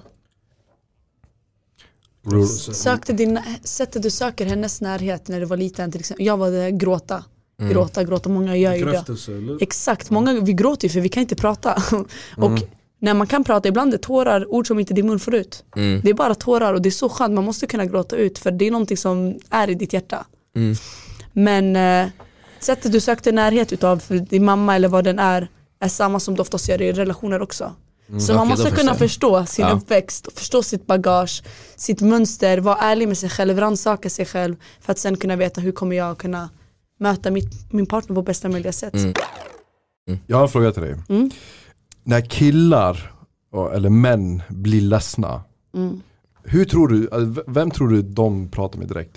Sökte din, sättet du söker hennes närhet när du var liten till exempel. Jag var det gråta. Mm. Gråta, gråta, många gör ju det. Exakt, många vi gråter ju för vi kan inte prata. Och mm. när man kan prata, ibland är tårar ord som inte din mun får ut. Mm. Det är bara tårar och det är så skönt, man måste kunna gråta ut för det är någonting som är i ditt hjärta. Mm. Men äh, sättet du sökte närhet utav för din mamma eller vad den är är samma som du oftast gör i relationer också. Mm, så man måste kunna förstå sin ja. uppväxt, förstå sitt bagage, sitt mönster, vara ärlig med sig själv, rannsaka sig själv för att sen kunna veta hur kommer jag kunna möta mitt, min partner på bästa möjliga sätt. Mm. Mm. Jag har en fråga till dig. Mm. När killar eller män blir ledsna, mm. hur tror du, vem tror du de pratar med direkt?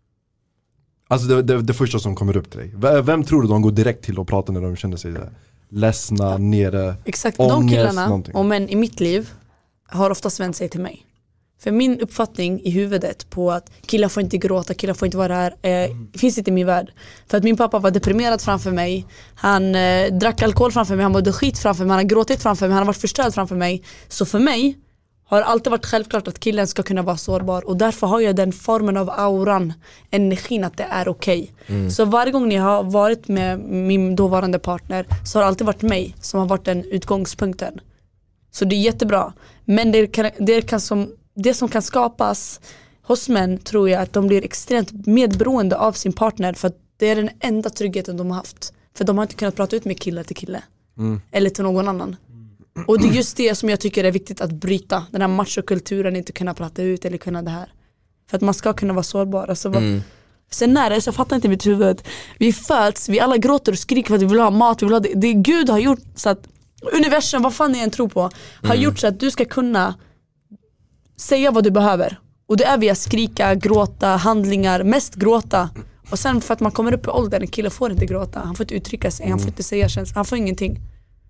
Alltså det, det, det första som kommer upp till dig. Vem tror du de går direkt till och pratar när de känner sig där? Ledsna, nere, exakt, ångest, de killarna någonting. Och män i mitt liv har oftast vänt sig till mig. För min uppfattning i huvudet på att killar får inte gråta, killar får inte vara här, eh, finns inte i min värld. För att min pappa var deprimerad framför mig, han eh, drack alkohol framför mig, han mådde skit framför mig, han har gråtit framför mig, han har varit förstörd framför mig. Så för mig har alltid varit självklart att killen ska kunna vara sårbar. Och därför har jag den formen av auran, energin att det är okej. Okay. Mm. Så varje gång jag har varit med min dåvarande partner så har det alltid varit mig som har varit den utgångspunkten. Så det är jättebra. Men det, kan, det, kan som, det som kan skapas hos män tror jag att de blir extremt medberoende av sin partner. För att det är den enda tryggheten de har haft. För de har inte kunnat prata ut med kille till kille. Mm. Eller till någon annan. Och det är just det som jag tycker är viktigt att bryta. Den här machokulturen, inte kunna prata ut eller kunna det här. För att man ska kunna vara sårbar. Alltså, mm. Sen när det, så jag fattar inte mitt huvud. Vi föds, vi alla gråter och skriker för att vi vill ha mat. Vi vill ha det. det Gud har gjort så att universum, vad fan ni än tror på, har mm. gjort så att du ska kunna säga vad du behöver. Och det är via skrika, gråta, handlingar, mest gråta. Och sen för att man kommer upp i åldern, en kille får inte gråta. Han får inte uttrycka sig, mm. han får inte säga känslor, han får ingenting.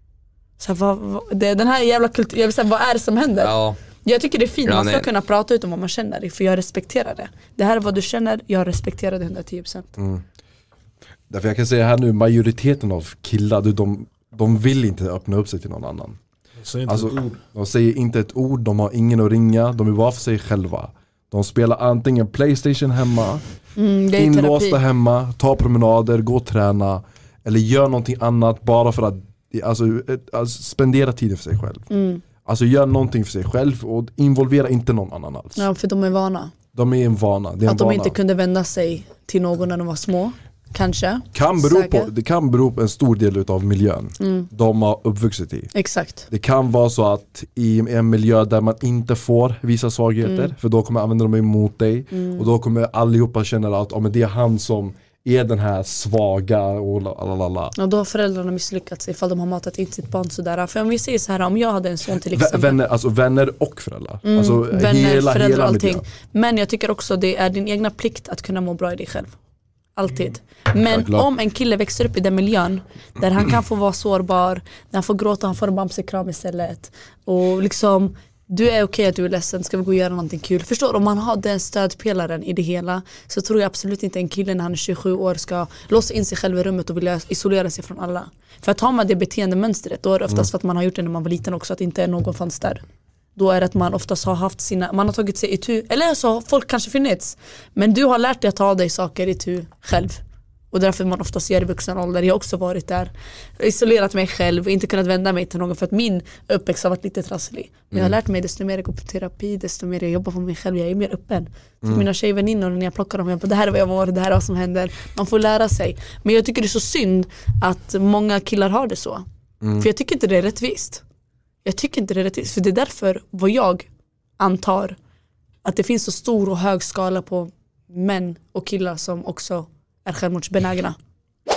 Så vad, vad, det, den här jävla kulturen, jag vill säga, vad är det som händer? Ja. Jag tycker det är fint, ja, man ska nej. kunna prata ut om vad man känner, för jag respekterar det. Det här är vad du känner, jag respekterar det hundratio procent. Mm. Därför jag kan säga här nu, majoriteten av killar, de, de vill inte öppna upp sig till någon annan. De säger inte alltså, ett ord. De säger inte ett ord, de har ingen att ringa, de är bara för sig själva. De spelar antingen PlayStation hemma, mm, inlåsta terapi. hemma, ta promenader, gå och träna, eller gör någonting annat bara för att Alltså, alltså spendera tiden för sig själv. Mm. Alltså gör någonting för sig själv och involvera inte någon annan alls. Ja, för de är vana. De är en vana. Det är en att de vana. inte kunde vända sig till någon när de var små. Kanske. Kan bero på, det kan bero på en stor del av miljön mm. de har uppvuxit i. Exakt. Det kan vara så att i en miljö där man inte får visa svagheter, mm. för då kommer använda dem emot dig. Mm. Och då kommer allihopa känna att oh, men det är han som är den här svaga och lalala. Och då har föräldrarna misslyckats ifall de har matat in sitt barn sådär. För om vi säger så här, om jag hade en son till exempel. Vänner, alltså vänner och föräldrar. Mm, alltså vänner, hela, föräldrar hela allting. Miljö. Men jag tycker också det är din egna plikt att kunna må bra i dig själv. Alltid. Men ja, om en kille växer upp i den miljön där han kan få vara sårbar, där han får gråta, han får en bamsekram istället. Och liksom, du är okej att du är ledsen, ska vi gå och göra någonting kul. Förstår du, om man har den stödpelaren i det hela, så tror jag absolut inte en kille när han är tjugosju år ska låsa in sig själv i rummet och vilja isolera sig från alla. För att har man det beteendemönstret, då är det oftast mm. för att man har gjort det när man var liten också, att inte någon fanns där. Då är det att man oftast har haft sina, man har tagit sig i tu, eller så har folk kanske funnits, men du har lärt dig att ta dig saker i tu själv. Och därför man oftast gör i vuxen ålder. Jag har också varit där, isolerat mig själv, inte kunnat vända mig till någon för att min uppväxt har varit lite trasslig. Men mm. jag har lärt mig, desto mer jag går på terapi, desto mer jag jobbar på mig själv, jag är mer öppen. Mm. Mina tjejväninnor, när jag plockar dem, jag på det här är vad jag var, det här är vad som händer. Man får lära sig. Men jag tycker det är så synd att många killar har det så. Mm. För jag tycker inte det är rättvist. Jag tycker inte det är rättvist. För det är därför vad jag antar att det finns så stor och hög skala på män och killar som också är självmordsbenägna.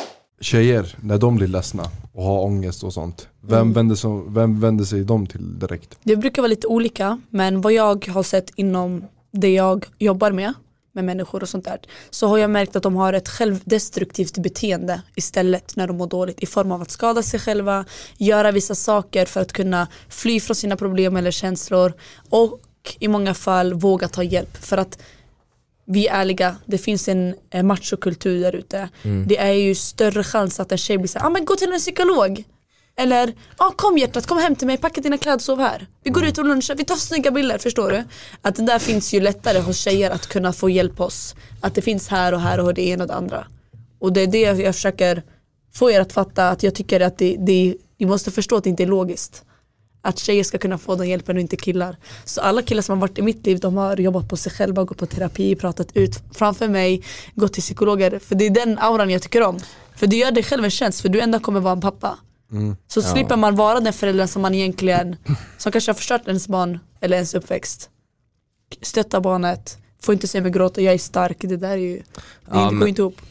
tjejer, när de blir ledsna och har ångest och sånt, vem, Mm. vänder, sig, vem vänder sig de till direkt? Det brukar vara lite olika, men vad jag har sett inom det jag jobbar med, med människor och sånt där, så har jag märkt att de har ett självdestruktivt beteende istället när de mår dåligt, i form av att skada sig själva, göra vissa saker för att kunna fly från sina problem eller känslor, och i många fall våga ta hjälp. För att vi är ärliga, det finns en, en machokultur där ute. Mm. Det är ju större chans att en tjej blir så här, ah, men gå till en psykolog. Eller, ah, kom hjärtat, kom hem till mig, packa dina kläder, sov här. Vi går ut och lunchar, vi tar snygga bilder, förstår du? Att det där finns ju lättare hos tjejer att kunna få hjälp oss. Att det finns här och här och det ena och det andra. Och det är det jag försöker få er att fatta, att jag tycker att det, det, ni måste förstå att det inte är logiskt. Att tjejer ska kunna få den hjälpen och inte killar. Så alla killar som har varit i mitt liv, de har jobbat på sig själva, gått på terapi, pratat ut framför mig, gått till psykologer. För det är den auran jag tycker om. För det gör dig själv en tjänst, för du ändå kommer vara en pappa. Mm. Så ja. Slipper man vara den föräldern som man egentligen, som kanske har förstört ens barn eller ens uppväxt. Stötta barnet, får inte se mig gråta, jag är stark. Det där är ju, det ja, går men... inte ihop.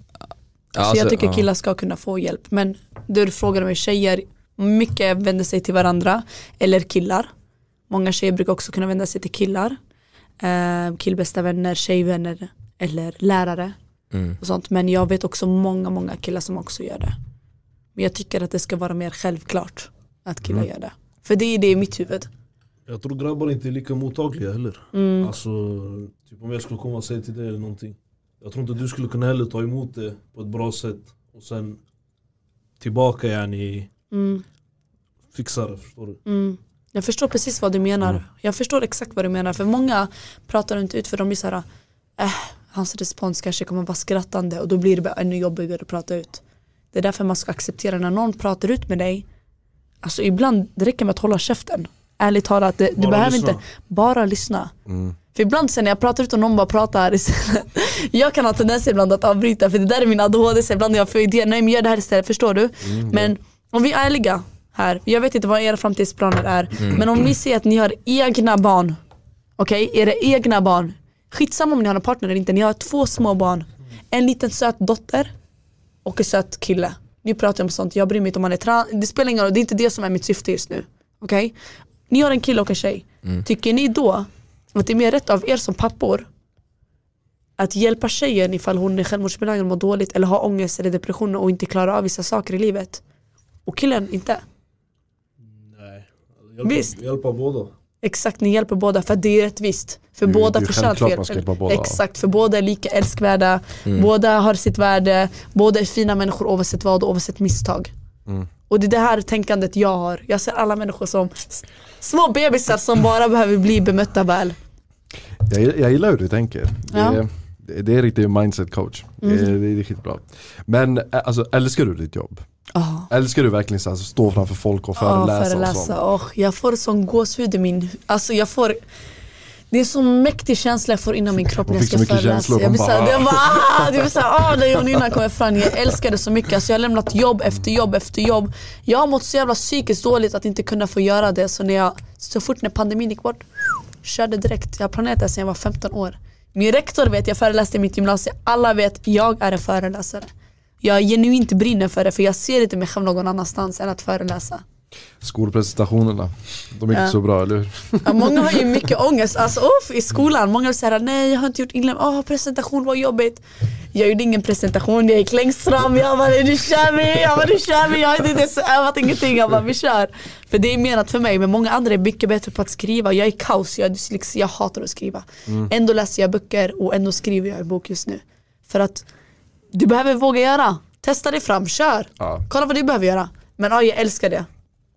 Så alltså, jag tycker killar ska kunna få hjälp. Men du frågar mig, tjejer mycket vänder sig till varandra, eller killar. Många tjejer brukar också kunna vända sig till killar. Eh, killbästa vänner, tjejvänner eller lärare. Mm. Och sånt. Men jag vet också många, många killar som också gör det. Men jag tycker att det ska vara mer självklart att killar mm. gör det. För det är det i mitt huvud. Jag tror grabbar inte är lika mottagliga heller. Mm. Alltså, typ om jag skulle komma och säga till dig eller någonting. Jag tror inte du skulle kunna heller ta emot det på ett bra sätt. Och sen tillbaka igen i mm. fixare, förstår du? Mm. Jag förstår precis vad du menar. Mm. Jag förstår exakt vad du menar. För många pratar inte ut, för de blir så här, äh, hans respons kanske kommer vara skrattande. Och då blir det bara ännu jobbigare att prata ut. Det är därför man ska acceptera när någon pratar ut med dig. Alltså ibland det räcker med att hålla käften. Ärligt talat, det, du behöver lyssna. inte bara lyssna. Mm. För ibland sen när jag pratar ut och någon bara pratar istället, jag kan ha tendens ibland att avbryta, för det där är min A D H D, så ibland jag får idéer, nej men gör det här istället, förstår du? Mm, men om vi är ärliga här, jag vet inte vad era framtidsplaner är, mm. men om ni ser att ni har egna barn, okej, okay? Era egna barn, skitsamma om ni har en partner eller inte, ni har två små barn, en liten söt dotter och en söt kille. Nu pratar jag om sånt, jag bryr mig inte om man är trans, det spelar ingen roll, det är inte det som är mitt syfte just nu, okej? Okay? Ni har en kille och en tjej, mm. tycker ni då att det är mer rätt av er som pappor att hjälpa tjejen ifall hon är självmordsbenägen och mår dåligt eller har ångest eller depression och inte klarar av vissa saker i livet, och killen inte? Nej, hjälpa, Visst. hjälpa båda. Exakt, ni hjälper båda, för det är rättvist. För du, båda förtjänar fel. Exakt, för båda är lika älskvärda, mm. båda har sitt värde, båda är fina människor oavsett vad och oavsett misstag. Mm. Och det är det här tänkandet jag har. Jag ser alla människor som små bebisar som bara behöver bli bemötta väl. Jag, jag gillar hur du tänker. Ja. Det, det, det är riktigt mindset coach. Mm. Det, det är riktigt bra. Men alltså, älskar du ditt jobb? Oh. Älskar du verkligen så, alltså, stå framför folk och föreläsa? Oh, föreläsa. Och oh, jag får sån gåshud i min... Alltså jag får... Det är så mäktig känsla jag får inom min kropp när jag ska föreläsa. Jag blir såhär, det bara, det blir såhär, åh, det är innan kommer fram. Jag älskar det så mycket. Alltså jag har lämnat jobb efter jobb efter jobb. Jag har mått så jävla psykiskt dåligt att inte kunna få göra det. Så när jag, så fort när pandemin gick bort, körde direkt. Jag har planerat det sedan jag var femton år. Min rektor vet, jag föreläste i mitt gymnasium. Alla vet, jag är en föreläsare. Jag genuint brinner för det, för jag ser inte mig själv någon annanstans än att föreläsa. Skolpresentationerna, de är ja. inte så bra, eller hur? Ja, många har ju mycket ångest alltså, oh, i skolan. Många säger, nej jag har inte gjort inlägg. Åh, oh, presentation var jobbigt. Jag gjorde ingen presentation, jag gick längst fram. Jag bara, du kör mig, jag bara, du kör mig. Jag har inte så övat ingenting, jag bara, vi kör. För det är menat för mig, men många andra är mycket bättre på att skriva. Jag är kaos, jag, jag hatar att skriva. Mm. Ändå läser jag böcker och ändå skriver jag en bok just nu. För att du behöver våga göra. Testa dig fram, kör. Ja. Kolla vad du behöver göra. Men ja, jag älskar det.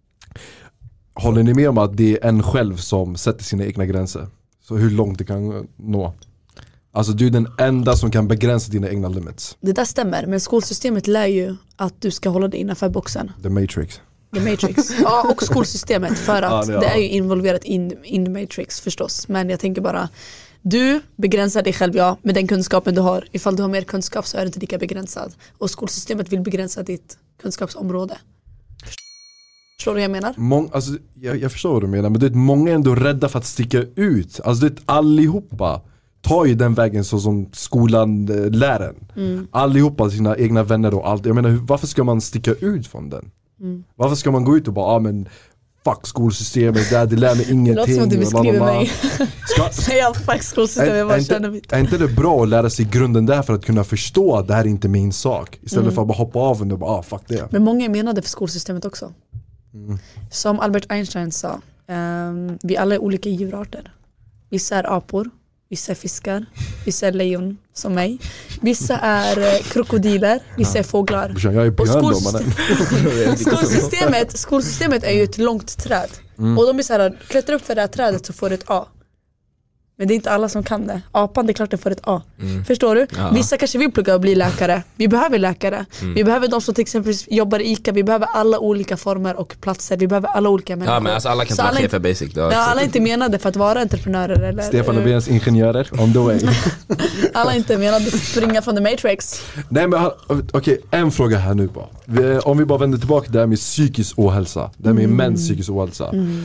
Håller ni med om att det är en själv som sätter sina egna gränser? Så hur långt det kan nå? Alltså du är den enda som kan begränsa dina egna limits. Det där stämmer, men skolsystemet lär ju att du ska hålla dig innanför boxen. The Matrix. The Matrix. Ja, och skolsystemet, för att ja, det är ju involverat in, in the Matrix förstås. Men jag tänker bara, du begränsar dig själv, ja, med den kunskapen du har. Ifall du har mer kunskap så är du inte lika begränsad. Och skolsystemet vill begränsa ditt kunskapsområde. Förstår du vad jag menar? Mång, alltså, jag, jag förstår vad du menar, men det är många är ändå rädda för att sticka ut. Alltså det är allihopa tar ju den vägen så som skolan äh, lär en. Mm. Allihopa sina egna vänner och allt. Jag menar, varför ska man sticka ut från den? Mm. Varför ska man gå ut och bara, ah, men fuck skolsystemet där, det lär mig ingenting. Det låter som att du beskriver mig. Ska... Säg allt fuck skolsystemet, jag bara är, känner inte, är inte det bra att lära sig grunden där för att kunna förstå att det här är inte min sak? Istället mm. för att bara hoppa av och bara, ah, fuck det. Men många är menade för skolsystemet också. Mm. Som Albert Einstein sa, um, vi alla är olika djurarter. Vissa är apor, vissa är fiskar, vissa är lejon som mig. Vissa är eh, krokodiler, vissa är fåglar. Jag är björn då, skolsystemet, skolsystemet, skolsystemet är ju ett långt träd. Mm. Och de är så här, klättrar upp för det här trädet så får du ett A. Men det är inte alla som kan det. Apan, det är klart den får ett A. Mm. Förstår du? Ja. Vissa kanske vill plugga och bli läkare. Vi behöver läkare. Mm. Vi behöver de som till exempel jobbar i ICA. Vi behöver alla olika former och platser. Vi behöver alla olika människor. Ja, men alltså alla kan inte vara chefer basic. Då. Ja, alla är inte menade för att vara entreprenörer. Eller, Stefan Löfvens ingenjörer, on the way. Alla är inte menade att springa från the Matrix. Nej, men okej, okay, en fråga här nu bara. Om vi bara vänder tillbaka till det här med psykisk ohälsa. Det här med mm. mäns psykisk ohälsa. Mm.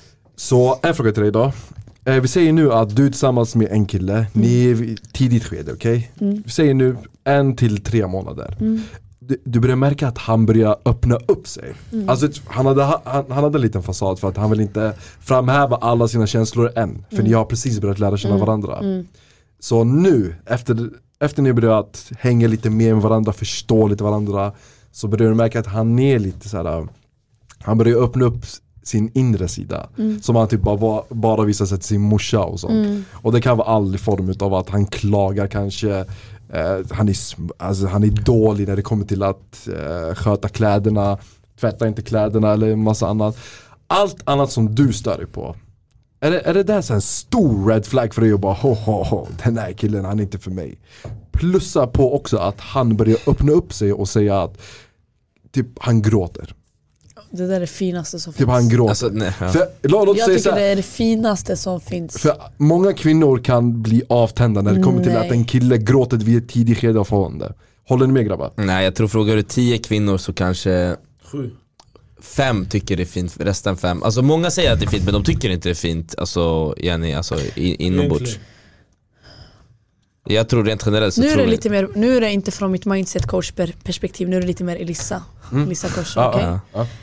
Så en fråga till dig då. Vi säger nu att du är tillsammans med en kille, mm. ni är i tidigt skede, okej? Okay? Mm. Vi säger nu en till tre månader. Mm. Du, du börjar märka att han börjar öppna upp sig. Mm. Alltså, han, hade, han, han hade en liten fasad för att han vill inte framhäva alla sina känslor än. För mm. ni har precis börjat lära känna mm. varandra. Mm. Så nu, efter, efter ni börjat hänga lite mer med varandra, förstå lite varandra, så börjar du märka att han är lite så här. Han börjar öppna upp sin inre sida. Mm. Som han typ bara, bara visar sig till sin morsa och sånt. Mm. Och det kan vara all form av att han klagar kanske. Eh, han, är, alltså, han är dålig när det kommer till att eh, sköta kläderna. Tvätta inte kläderna eller en massa annat. Allt annat som du stör dig på. Är det, är det där så en stor red flag för dig och bara ho, ho, ho, den här killen, han är inte för mig. Plussa på också att han börjar öppna upp sig och säga att typ han gråter. Det där är det finaste som typ finns. Han gråter. Alltså, nej, ja. för, låt jag säga tycker så här, det är det finaste som finns. För många kvinnor kan bli avtända när det kommer till nej. att en kille gråter vid ett tidigt skede av förhållande. Håller ni med, grabbar? Nej, jag tror frågar du tio kvinnor så kanske Sju. Fem tycker det är fint, resten fem. Alltså många säger att det är fint men de tycker inte det är fint. Alltså, Jenny, alltså inombords. Jag tror rent generellt så nu är tror det lite mer, nu är det inte från mitt mindset coach perspektiv. Nu är det lite mer Elissa mm. Elissa Kors, ah, okej? Okay? Ah, ah.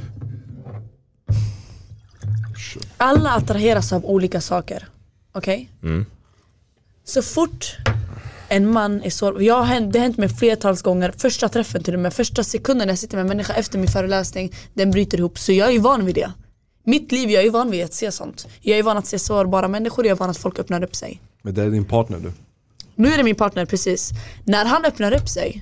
Alla attraheras av olika saker. Okej? Okay? Mm. Så fort en man är så, jag har hänt, det har hänt mig flertals gånger. Första träffen till och med, första sekunden jag sitter med en människa efter min föreläsning, den bryter ihop. Så jag är ju van vid det. Mitt liv, jag är ju van vid att se sånt. Jag är van att se sårbara människor, jag är van att folk öppnar upp sig. Men det är din partner du? Nu är det min partner, precis. När han öppnar upp sig,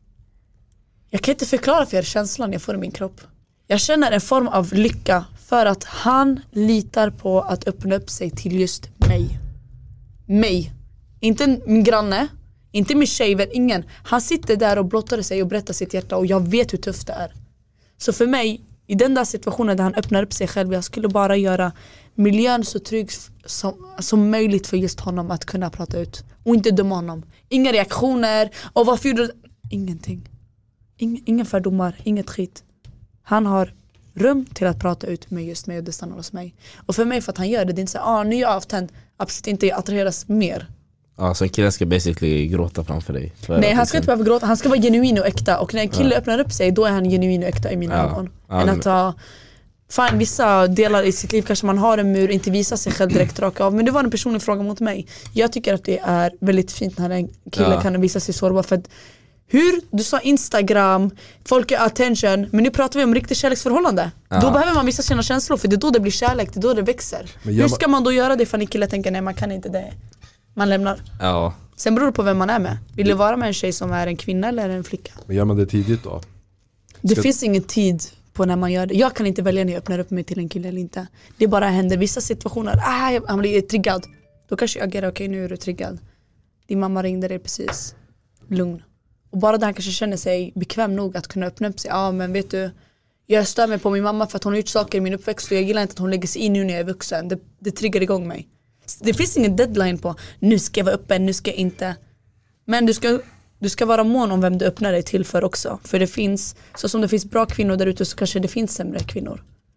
jag kan inte förklara för er känslan jag får i min kropp. Jag känner en form av lycka för att han litar på att öppna upp sig till just mig. Mig. Inte min granne, inte min tjejvän, ingen. Han sitter där och blottar sig och berättar sitt hjärta och jag vet hur tufft det är. Så för mig, i den där situationen där han öppnar upp sig själv, jag skulle bara göra miljön så trygg som, som möjligt för just honom att kunna prata ut. Och inte döma honom. Inga reaktioner. Och varför gjorde du... Ingenting. Ing, ingen fördomar, inget skit. Han har rum till att prata ut med just mig och det stannar hos mig. Och för mig, för att han gör det, det är inte så ah, nu är jag avtänd. Absolut inte, jag attraheras mer. Ja, så en kille ska basically gråta framför dig. Nej, han ska inte behöva gråta. Han ska vara genuin och äkta. Och när en kille ja. öppnar upp sig, då är han genuin och äkta i mina ja. ögon. Ja, än att ta... Fan, vissa delar i sitt liv kanske man har en mur, inte visar sig själv direkt raka av. Men det var en personlig fråga mot mig. Jag tycker att det är väldigt fint när en kille ja. kan visa sig sårbar. För att hur, du sa Instagram, folk är attention, men nu pratar vi om riktigt kärleksförhållande. Ja. Då behöver man visa sina känslor, för det är då det blir kärlek, det är då det växer. Hur ska man då göra det för en kille tänker nej, man kan inte det. Man lämnar. Ja. Sen beror det på vem man är med. Vill du vara med en tjej som är en kvinna eller en flicka? Men gör man det tidigt då? Det Ska... finns ingen tid på när man gör det. Jag kan inte välja när jag öppnar upp mig till en kille eller inte. Det bara händer vissa situationer. Ah, han blir triggad. Då kanske jag agerar, okej okay, nu är du triggad. Din mamma ringde dig precis. Lugn. Och bara där han kanske känner sig bekväm nog att kunna öppna upp sig. Ja ah, men vet du, jag stör mig på min mamma för att hon har gjort saker i min uppväxt och jag gillar inte att hon lägger sig in nu när jag är vuxen. Det, det triggar igång mig. Det finns ingen deadline på nu ska jag vara öppen, nu ska jag inte. Men du ska, du ska vara mån om vem du öppnar dig till för också. För det finns, så som det finns bra kvinnor där ute så kanske det finns sämre kvinnor.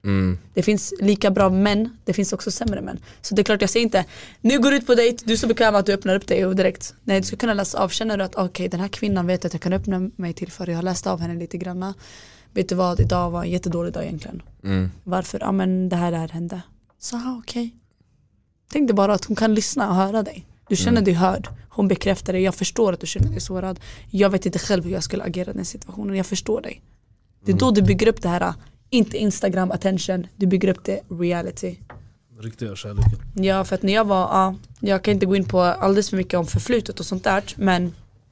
Mm. Det finns lika bra män, det finns också sämre män. Så det är klart, jag säger inte, nu går du ut på dejt, du är så bekväm att du öppnar upp dig och direkt. Nej, du ska kunna läsa av, känner du att okej, okay, den här kvinnan vet att jag kan öppna mig till för jag har läst av henne lite grann. Vet du vad, idag var en jättedålig dag egentligen. Mm. Varför? Ja men det här, det här hände. Så okej. Okay. Tänk dig bara att hon kan lyssna och höra dig. Du känner mm. dig hörd. Hon bekräftar dig. Jag förstår att du känner dig sårad. Jag vet inte själv hur jag skulle agera i den situationen. Jag förstår dig. Det är mm. då du bygger upp det här. Inte Instagram attention. Du bygger upp det reality. Riktiga kärleken. Ja, för att när jag var, ja, jag kan inte gå in på alldeles för mycket om förflutet och sånt där, men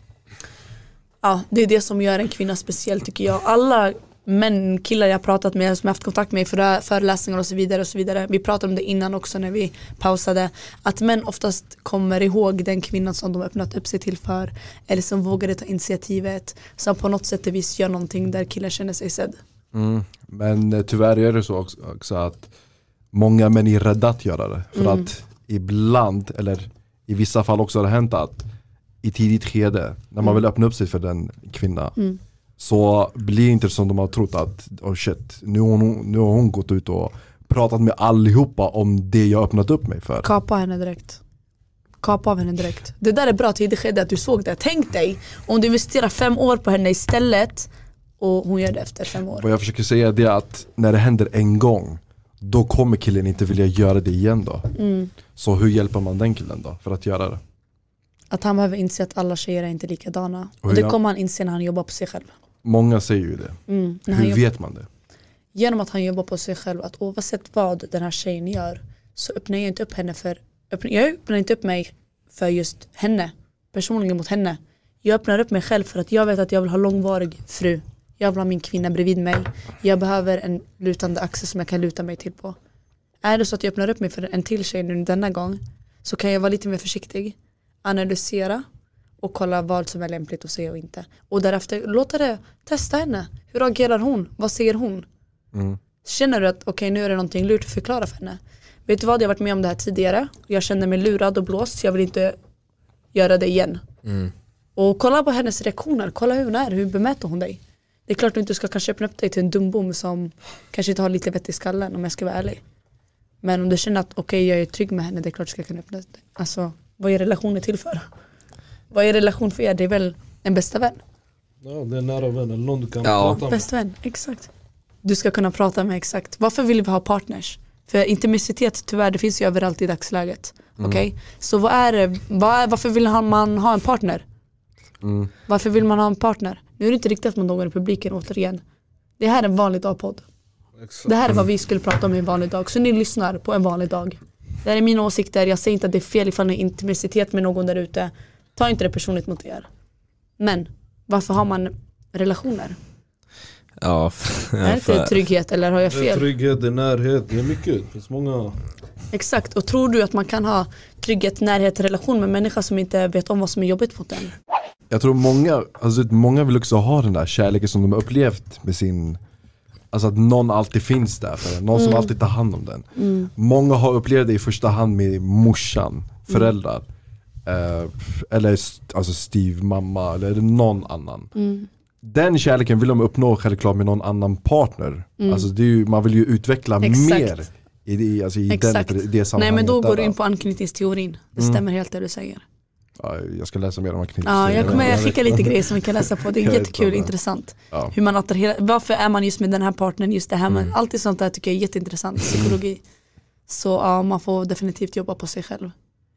ja, det är det som gör en kvinna speciell tycker jag. Alla män, killar jag pratat med, som jag haft kontakt med i för, föreläsningar och så vidare och så vidare. Vi pratade om det innan också när vi pausade. Att män oftast kommer ihåg den kvinnan som de öppnat upp sig till för. Eller som vågade ta initiativet. Som på något sätt vis gör någonting där killar känner sig sedd. Mm. Men tyvärr är det så också, också att många män är rädda att göra det. För mm. att ibland, eller i vissa fall också har det hänt att i tidigt skede, när man mm. vill öppna upp sig för den kvinna, mm. så blir det inte som de har trott att oh shit, nu har, hon, nu har hon gått ut och pratat med allihopa om det jag öppnat upp mig för. Kapa henne direkt. Kapa av henne direkt. Det där är bra tidigt skede att du såg det. Tänk dig om du investerar fem år på henne istället och hon gör det efter fem år. Vad jag försöker säga är att när det händer en gång, då kommer killen inte vilja göra det igen då. Mm. Så hur hjälper man den killen då för att göra det? Att han behöver inse att alla tjejer är inte likadana. Och, och det kommer han inse när han jobbar på sig själv. Många säger ju det. Mm, hur jobbar, vet man det? Genom att han jobbar på sig själv. Att oavsett vad den här tjejen gör så öppnar jag inte upp henne för... Öppnar, jag öppnar inte upp mig för just henne. Personligen mot henne. Jag öppnar upp mig själv för att jag vet att jag vill ha långvarig fru. Jag vill ha min kvinna bredvid mig. Jag behöver en lutande axel som jag kan luta mig till på. Är det så att jag öppnar upp mig för en till tjej nu denna gång, så kan jag vara lite mer försiktig. Analysera och kolla vad som är lämpligt att säga och inte. Och därefter låta det testa henne. Hur agerar hon? Vad säger hon? Mm. Känner du att okej, okay, nu är det någonting lurt att förklara för henne. Vet du vad, jag har varit med om det här tidigare. Jag kände mig lurad och blåst, så jag vill inte göra det igen. Mm. Och kolla på hennes reaktioner. Kolla hur hon är, hur bemöter hon dig. Det är klart att du inte ska kanske öppna upp dig till en dumbom som kanske inte har lite vett i skallen, om jag ska vara ärlig. Men om du känner att okej, okay, jag är trygg med henne, det är klart att du ska kunna öppna dig. Alltså, vad är relationen till för? Vad är relation för er? Det är väl en bästa vän? Ja, det är en nära vän, eller någon du kan ja. prata med. Bästa vän, exakt. Du ska kunna prata med, exakt. Varför vill vi ha partners? För intimitet, tyvärr, det finns ju överallt i dagsläget. Mm. Okej? Okay? Så vad är det? Vad är, varför vill man ha en partner? Mm. Varför vill man ha en partner? Nu är det inte riktigt med någon i publiken återigen. Det här är en vanlig dag-podd. Exakt. Det här är vad vi skulle prata om i en vanlig dag. Så ni lyssnar på en vanlig dag. Det här är mina åsikter. Jag säger inte att det är fel ifall ni har intimitet med någon där ute. Ta inte det personligt mot er. Men varför har man relationer? Ja, är det inte trygghet eller har jag fel? Det är trygghet, det är närhet, det är mycket. Det finns många. Exakt, och tror du att man kan ha trygghet, närhet, relation med människor som inte vet om vad som är jobbigt mot den? Jag tror många, alltså många vill också ha den där kärleken som de har upplevt med sin, alltså att någon alltid finns där för den, någon mm. som alltid tar hand om den. Mm. Många har upplevt det i första hand med morsan, föräldrar. Mm. Eh, eller alltså Steve, mamma eller någon annan. Mm. Den kärleken vill de uppnå självklart med någon annan partner. Mm. Alltså det är ju, man vill ju utveckla Exakt. mer i det, alltså i den, i det sammanhanget. Nej, men då går du in på anknytningsteorin. Det stämmer mm. helt det du säger. Ja, jag ska läsa mer om anknytningsteorin. Ja, jag kommer jag skicka lite grejer som vi kan läsa på. Det är jättekul, intressant. Ja. Hur man attraherar, varför är man just med den här partnern, just det här. Mm. Allt sånt där tycker jag är jätteintressant, psykologi. Så ja, man får definitivt jobba på sig själv.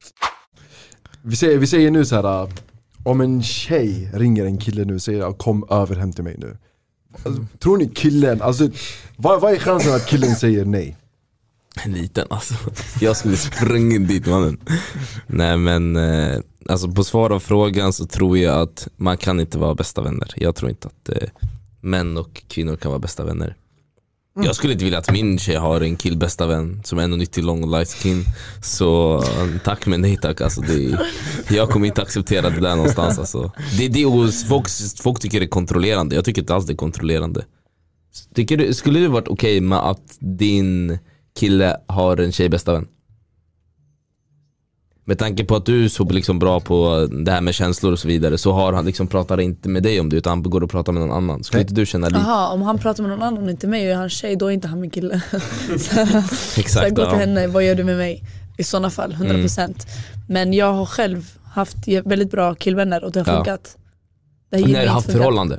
Vi säger, vi säger nu så här, om en tjej ringer en kille nu och säger kom över hem till mig nu. Alltså, tror ni killen, alltså vad, vad är chansen att killen säger nej? En liten alltså. Jag skulle springa dit, mannen. Nej men eh, alltså på svar av frågan så tror jag att man kan inte vara bästa vänner. Jag tror inte att eh, män och kvinnor kan vara bästa vänner. Mm. Jag skulle inte vilja att min tjej har en kill bästa vän som är ändå nyttig, lång och light skin. Så tack men nej tack alltså, det, jag kommer inte acceptera det där någonstans alltså. Det, det, folk, folk tycker det är kontrollerande. Jag tycker inte alls det är kontrollerande. Tycker du, skulle det varit okej okay med att din kille har en tjej bästa vän? Med tanke på att du är så liksom bra på det här med känslor och så vidare, så har han liksom pratar inte med dig om det, utan han går och pratar med någon annan. Skulle inte du känna lite? Jaha, om han pratar med någon annan och inte mig och jag är hans tjej, då är inte han min kille. Exakt. Så jag går till Ja. henne, vad gör du med mig? I sådana fall, hundra procent. Mm. Men jag har själv haft väldigt bra killvänner och det har Ja. funkat. Det har När du har haft förhållande?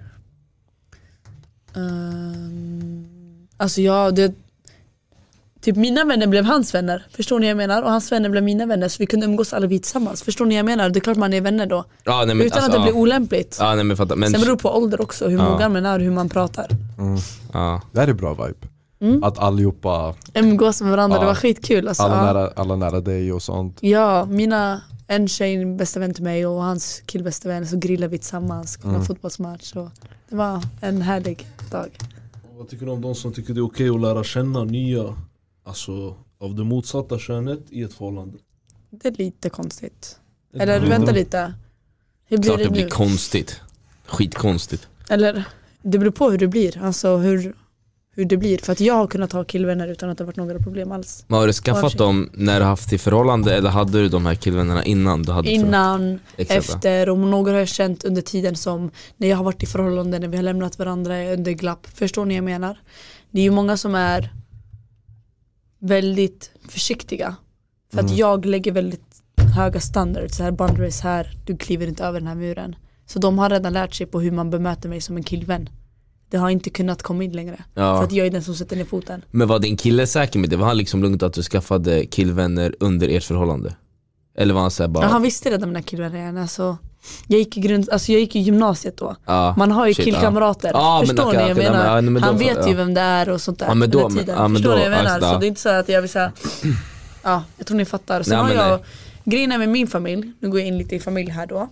Um, alltså jag, det, typ mina vänner blev hans vänner, förstår ni vad jag menar? Och hans vänner blev mina vänner, så vi kunde umgås alla vi tillsammans. Förstår ni vad jag menar? Det är klart man är vänner då. Ja, nej, men, Utan alltså, att det ja. blir olämpligt. Ja, nej, men, fatta, men Sen beror det på ålder också, hur Ja. mogen man är och hur man pratar. Mm. ja. Det här är bra vibe. Mm. Att allihopa, Umgås med varandra, Ja. det var skitkul alltså. alla, Ja. nära, alla nära dig och sånt. Ja, mina, en tjej, bästa vän till mig och hans killbästa vän, så grillade vi tillsammans, kollade Mm. fotbollsmatch. Så det var en härlig dag. Vad tycker du om de som tycker det är okej att lära känna nya, alltså av det motsatta könet i ett förhållande? Det är lite konstigt. Eller vänta lite. Hur blir Klart det det blir nu? konstigt. Skitkonstigt. Eller det beror på hur det blir. Alltså hur, hur det blir. För att jag har kunnat ha killvänner utan att det varit några problem alls. Men har du skaffat Varsågod. dem när du haft i förhållande, eller hade du de här killvännerna innan du hade Innan, Exakt. efter, och några har jag känt under tiden som när jag har varit i förhållande, när vi har lämnat varandra under glapp. Förstår ni vad jag menar? Det är ju många som är väldigt försiktiga. För att jag lägger väldigt höga standards, så här boundaries här, du kliver inte över den här muren. Så de har redan lärt sig på hur man bemöter mig som en killvän. Det har inte kunnat komma in längre. Ja. För att jag är den som sätter ner foten. Men var din kille säker med det? Var han liksom lugnt att du skaffade killvänner under ert förhållande? Eller var han såhär bara... Ja, han visste redan mina killvänner. Alltså, jag, gick i grund, alltså, jag gick i gymnasiet då. Ja, Man har ju shit, killkamrater. ja. Ja, men Förstår okej, ni? Jag okej, menar, nej, men- ja, men då- han vet ja. ju vem det är och sånt där. Ja, men då- under tiden. ja, men Förstår då- ni vad jag menar? alltså, Så det är inte så att jag vill säga... Ja, jag tror ni fattar. Sen Nej, har men jag... nej. Grejen är med min familj, nu går jag in lite i familj här då.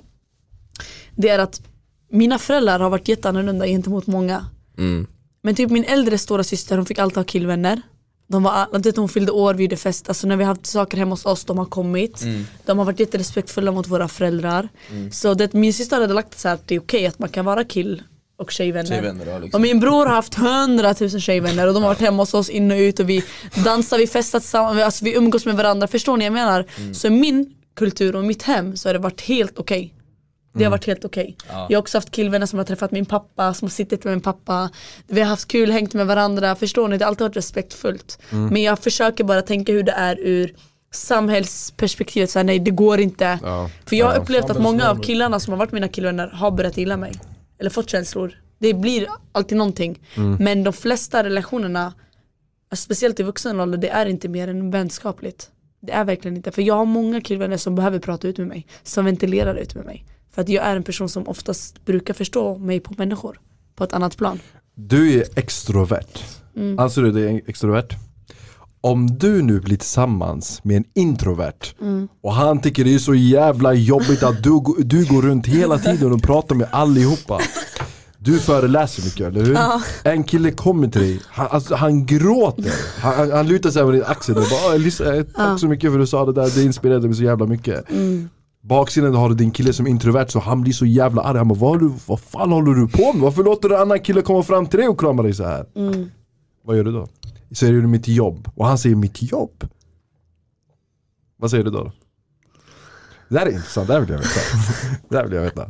Det är att mina föräldrar har varit jätteannorlunda gentemot många. Mm. Men typ min äldre stora syster, hon fick alltid ha killvänner. De var, vet, hon fyllde år, vi gjorde fest. Alltså när vi har haft saker hemma hos oss, de har kommit. Mm. De har varit jätterespektfulla mot våra föräldrar. Mm. Så det, min syster hade lagt så här att det är okej att man kan vara kill och tjejvänner. Tjejvänner, ja, liksom. Och min bror har haft hundratusen tjejvänner och de har varit hemma hos oss in och ut och vi dansar, vi festar tillsammans, alltså vi umgås med varandra. Förstår ni vad jag menar? Mm. Så i min kultur och mitt hem så har det varit helt okej. Det har varit helt okej. Ja. Jag har också haft killvänner som har träffat min pappa, som har suttit med min pappa. Vi har haft kul, hängt med varandra. Förstår ni? Det har alltid varit respektfullt. Men jag försöker bara tänka hur det är ur samhällsperspektivet. Så här, nej, det går inte. Ja. För jag har Ja. upplevt att många av killarna som har varit mina killvänner har börjat gilla mig. Eller fått känslor. Det blir alltid någonting. Men de flesta relationerna, speciellt i vuxen ålder, det är inte mer än vänskapligt. Det är verkligen inte. För jag har många killvänner som behöver prata ut med mig. Som ventilerar ut med mig. För att jag är en person som oftast brukar förstå mig på människor. På ett annat plan. Du är extrovert. Mm. Anser du dig extrovert? Om du nu blir tillsammans med en introvert Mm. och han tycker det är så jävla jobbigt att du, du går runt hela tiden och pratar med allihopa. Du föreläser mycket, eller hur? Ja. En kille kommer till dig, han, alltså, han gråter. Han, han, han lutar sig över din axel och bara, "Åh, Elisa, tack Ja. så mycket för att du sa det där, det inspirerade mig så jävla mycket." Mm. Baksidan har du din kille som introvert, så han blir så jävla arg. Han bara, vad, har du, vad fan håller du på med? Varför låter du en annan kille komma fram till dig och krama dig så här? Mm. Vad gör du då? Säger du mitt jobb? Och han säger mitt jobb? Vad säger du då? Det här är intressant, det här vill jag veta. Det här vill jag veta.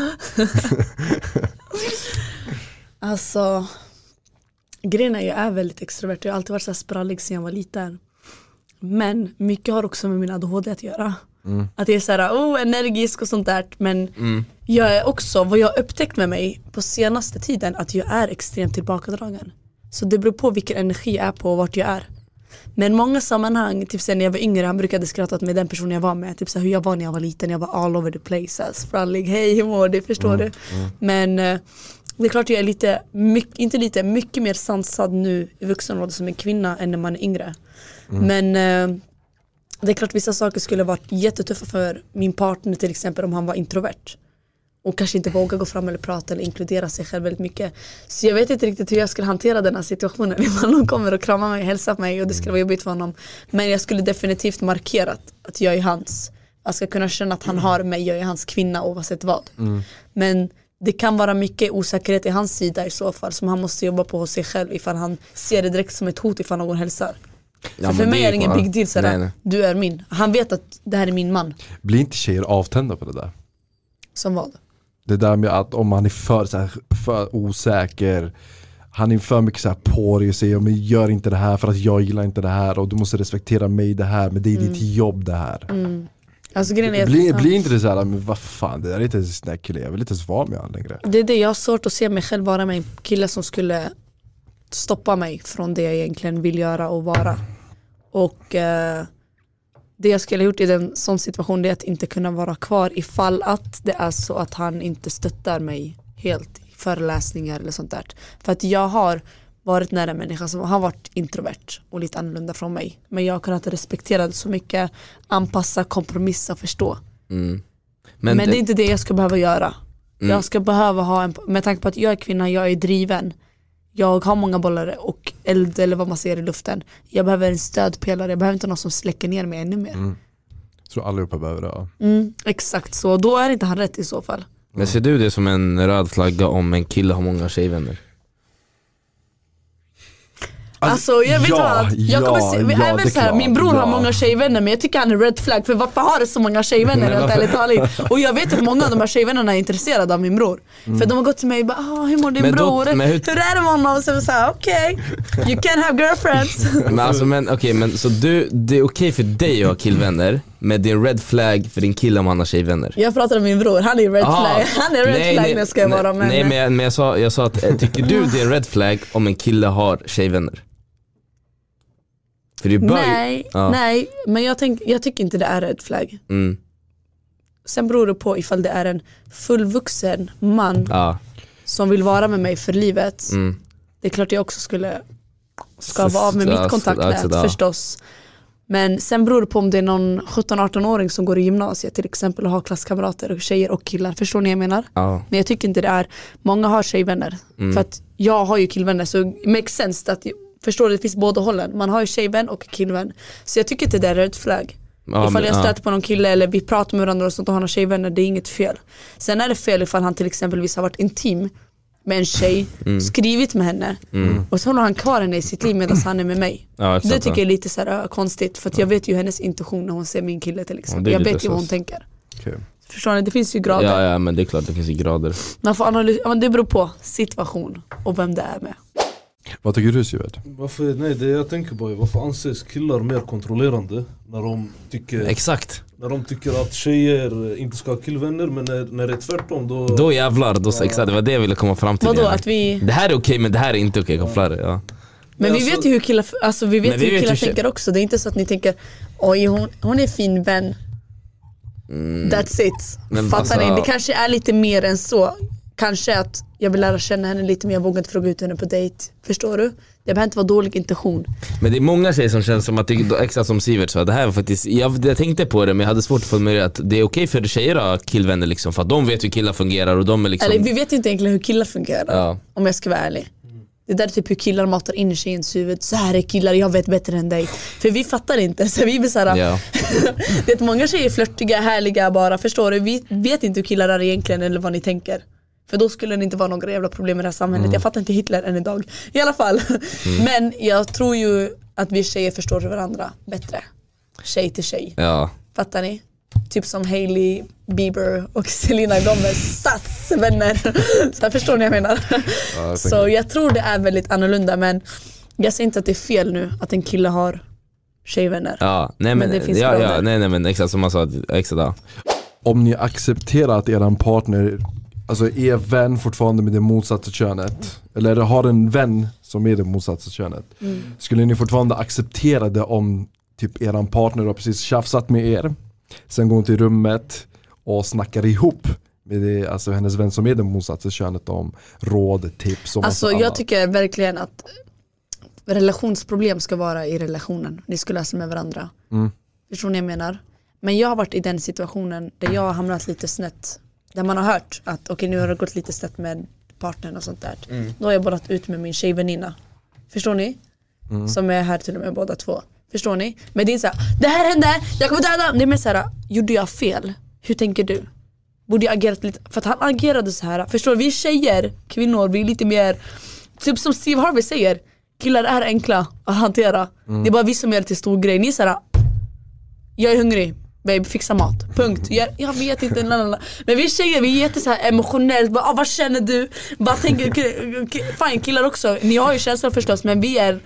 Alltså, grejen är jag är väldigt extrovert. Jag har alltid varit så här sprallig sedan jag var liten. Men mycket har också med min A D H D att göra. Mm. Att jag är så här, oh, energisk och sånt där. Men Mm. jag är också, vad jag har upptäckt med mig på senaste tiden, att jag är extremt tillbakadragen. Så det beror på vilken energi jag är på och vart jag är. Men många sammanhang, typ sen när jag var yngre, han brukade skratta med den personen jag var med. Typ så här, hur jag var när jag var liten, jag var all over the place. Alltså, sprallig, hej hur mår du, förstår Mm, du? Men eh, det är klart jag är lite, mycket, inte lite, mycket mer sansad nu i vuxen ålder som en kvinna än när man är yngre. Men eh, det är klart vissa saker skulle varit jättetuffa för min partner, till exempel om han var introvert. Och kanske inte våga gå fram eller prata eller inkludera sig själv väldigt mycket. Så jag vet inte riktigt hur jag skulle hantera den här situationen. Ifall någon kommer och kramar mig och hälsar på mig och det skulle vara jobbigt för honom. Men jag skulle definitivt markera att jag är hans. Jag ska kunna känna att han har mig, jag är hans kvinna oavsett vad. Mm. Men det kan vara mycket osäkerhet i hans sida i så fall som han måste jobba på hos sig själv ifall han ser det direkt som ett hot ifall någon hälsar. Ja, för för men mig det är det ingen bara- big deal sådär. Nej, nej. Du är min. Han vet att det här är min man. Blir inte tjejer avtända på det där? Som vad? Det där med att om man är för, så här, för osäker, han är för mycket så här på dig och säger men gör inte det här för att jag gillar inte det här och du måste respektera mig det här, men det är Mm. ditt jobb det här. Mm. Alltså, grejen är, Blir, ja. blir inte det så här, men vad fan, det där är inte en snäck kille, jag vill inte ens vara med han längre. Det är det, jag har svårt att se mig själv vara med en kille som skulle stoppa mig från det jag egentligen vill göra och vara. Och eh, det jag skulle ha gjort i en sån situation är att inte kunna vara kvar ifall att det är så att han inte stöttar mig helt i föreläsningar eller sånt där. För att jag har varit nära en människa som har varit introvert och lite annorlunda från mig. Men jag har kunnat respektera det så mycket, anpassa, kompromissa och förstå. Mm. Men, Men, det är inte det jag ska behöva göra. Mm. Jag ska behöva ha en, med tanke på att jag är kvinna, jag är driven. Jag har många bollar och eld eller vad man ser i luften. Jag behöver en stödpelare, jag behöver inte någon som släcker ner mig ännu mer. Mm. Jag tror allihopa behöver det. Ja. Mm, exakt så, då är inte han rätt i så fall. men ser du det som en röd flagga om en kille har många tjejvänner? Alltså jag vet ja, vad, jag kommer ja, se, ja, även det är så här, klart, min bror ja. har många tjejvänner men jag tycker han är red flag för varför har du så många tjejvänner helt ärligt talat? Och jag vet att många av de här tjejvännerna är intresserade av min bror. Mm. För de har gått till mig och bara, ah, hur mår din Men då- bror? men hur- hur... är det med honom? Så jag sa okej, okay, you can have girlfriends. Men alltså men okej, men så du, det är okej för dig att ha killvänner, men det är en red flag för din kille om han har tjejvänner. Jag pratar om min bror, han är red Aha. flag. Han är red Nej, flag nej, när jag ska nej, vara med. Nej men, jag, men jag, sa, jag sa att, eh, tycker du det är en red flag om en kille har tjejvänner? För det bör ju- Nej, ja. nej, men jag, tänk, jag tycker inte det är red flag. Mm, Sen beror det på ifall det är en fullvuxen man ja, som vill vara med mig för livet. mm. Det är klart jag också skulle ska Så- vara av med så- mitt så- kontaktnät så- så- förstås. Men sen beror det på om det är någon sjutton arton-åring som går i gymnasiet till exempel och har klasskamrater och tjejer och killar. Förstår ni vad jag menar? Ja. Men jag tycker inte det är, många har tjejvänner. Mm. För att jag har ju killvänner så it makes sense att, förstår du, det finns båda hållen. Man har ju tjejvän och killvän. Så jag tycker inte det är red flag. Ja, ifall men- jag ja. stöter på någon kille eller vi pratar med varandra och sånt och han har tjejvänner, det är inget fel. Sen är det fel ifall han till exempelvis har varit intim med en tjej, Mm. skrivit med henne och så håller han kvar henne i sitt liv medan han är med mig. Ja, exakt, Det tycker ja. jag är lite så här, äh, konstigt för att jag vet ju hennes intention när hon ser min kille till Ja, exempel. det är Jag lite vet ju vad hon så. tänker. Okej. Förstår ni? Det finns ju grader. Ja, ja men det är klart det finns ju grader. Man får analysera, men det beror på situation och vem det är med. Vad tycker du Sivert? Varför, nej det jag tänker på är varför anses killar mer kontrollerande när de tycker, Exakt, när de tycker att tjejer inte ska ha killvänner, men när, när det är tvärtom då... då jävlar, då, exakt, det var det jag ville komma fram till. Vadå igen. att vi, Det här är okej men det här är inte okej, kopplar det, ja. men Men vi alltså- vet ju hur killar, alltså vi vet Men vi hur vet killar ju- tänker också. Det är inte så att ni tänker, oj hon, hon är fin vän. That's it. Men Fattar alltså- ni? Det kanske är lite mer än så. Kanske att jag vill lära känna henne lite men jag vågar inte fråga ut henne på dejt. Förstår du? Det behöver inte vara dålig intention. Men det är många tjejer som känns som att, det, exakt som Sivert sa, det här var faktiskt, jag, jag tänkte på det men jag hade svårt att formulera att det är okej för tjejer att ha killvänner liksom, för att de vet hur killar fungerar och de är liksom... Eller vi vet ju inte egentligen hur killar fungerar. Ja. Om jag ska vara ärlig. Det där är typ hur killar matar in i tjejens huvud. Så här är killar, jag vet bättre än dig. För vi fattar inte. Så vi blir såhär, Ja. det är att många tjejer är flörtiga, härliga bara. Förstår du? Vi vet inte hur killar är egentligen eller vad ni tänker. För då skulle det inte vara några jävla problem i det här samhället. Mm. Jag fattar inte Hitler än idag. I alla fall. Mm. Men jag tror ju att vi tjejer förstår varandra bättre. Tjej till tjej. Ja. Fattar ni? Typ som Hailey Bieber och Selena Gomez, sass vänner. Så här, förstår ni vad jag menar? Ja, jag Så tänker- jag tror det är väldigt annorlunda, men jag säger inte att det är fel nu att en kille har tjejvänner. Ja, nej men, Men det finns ja, ja, grader. nej, nej men exakt som man sa, exakt, ja. Om ni accepterar att eran partner, alltså är vän fortfarande med det motsatta könet, eller har en vän som är det motsatta könet, Mm. skulle ni fortfarande acceptera det om typ eran partner har precis tjafsat med er, sen går hon till rummet och snackar ihop med det, alltså hennes vän som är det motsatta könet om råd, tips och massa Alltså jag annat? tycker verkligen att relationsproblem ska vara i relationen. Ni ska lösa med varandra. Mm. Förstår ni vad jag menar? Men jag har varit i den situationen där jag har hamnat lite snett. Där man har hört att okej okay, nu har det gått lite snett med partnern och sånt där. Mm. Då har jag bollat ut med min tjejväninna. Förstår ni? Mm. Som är här till och med båda två. Förstår ni? Men det är såhär, det här hände, jag kommer döda. Det är mer såhär, gjorde jag fel? Hur tänker du? Borde jag agerat lite? För att han agerade så här. Förstår du? Vi är tjejer, kvinnor, vi är lite mer, typ som Steve Harvey säger, killar är enkla att hantera. Mm. Det är bara vi som gör det till stor grej. Ni säger jag är hungrig, babe, fixa mat. Punkt. Jag, jag vet inte. Lalala. Men vi tjejer, vi är jätte så här emotionellt. Bara, ah, vad känner du? Bara tänker, fine, killar också. Ni har ju känslor förstås, men vi är...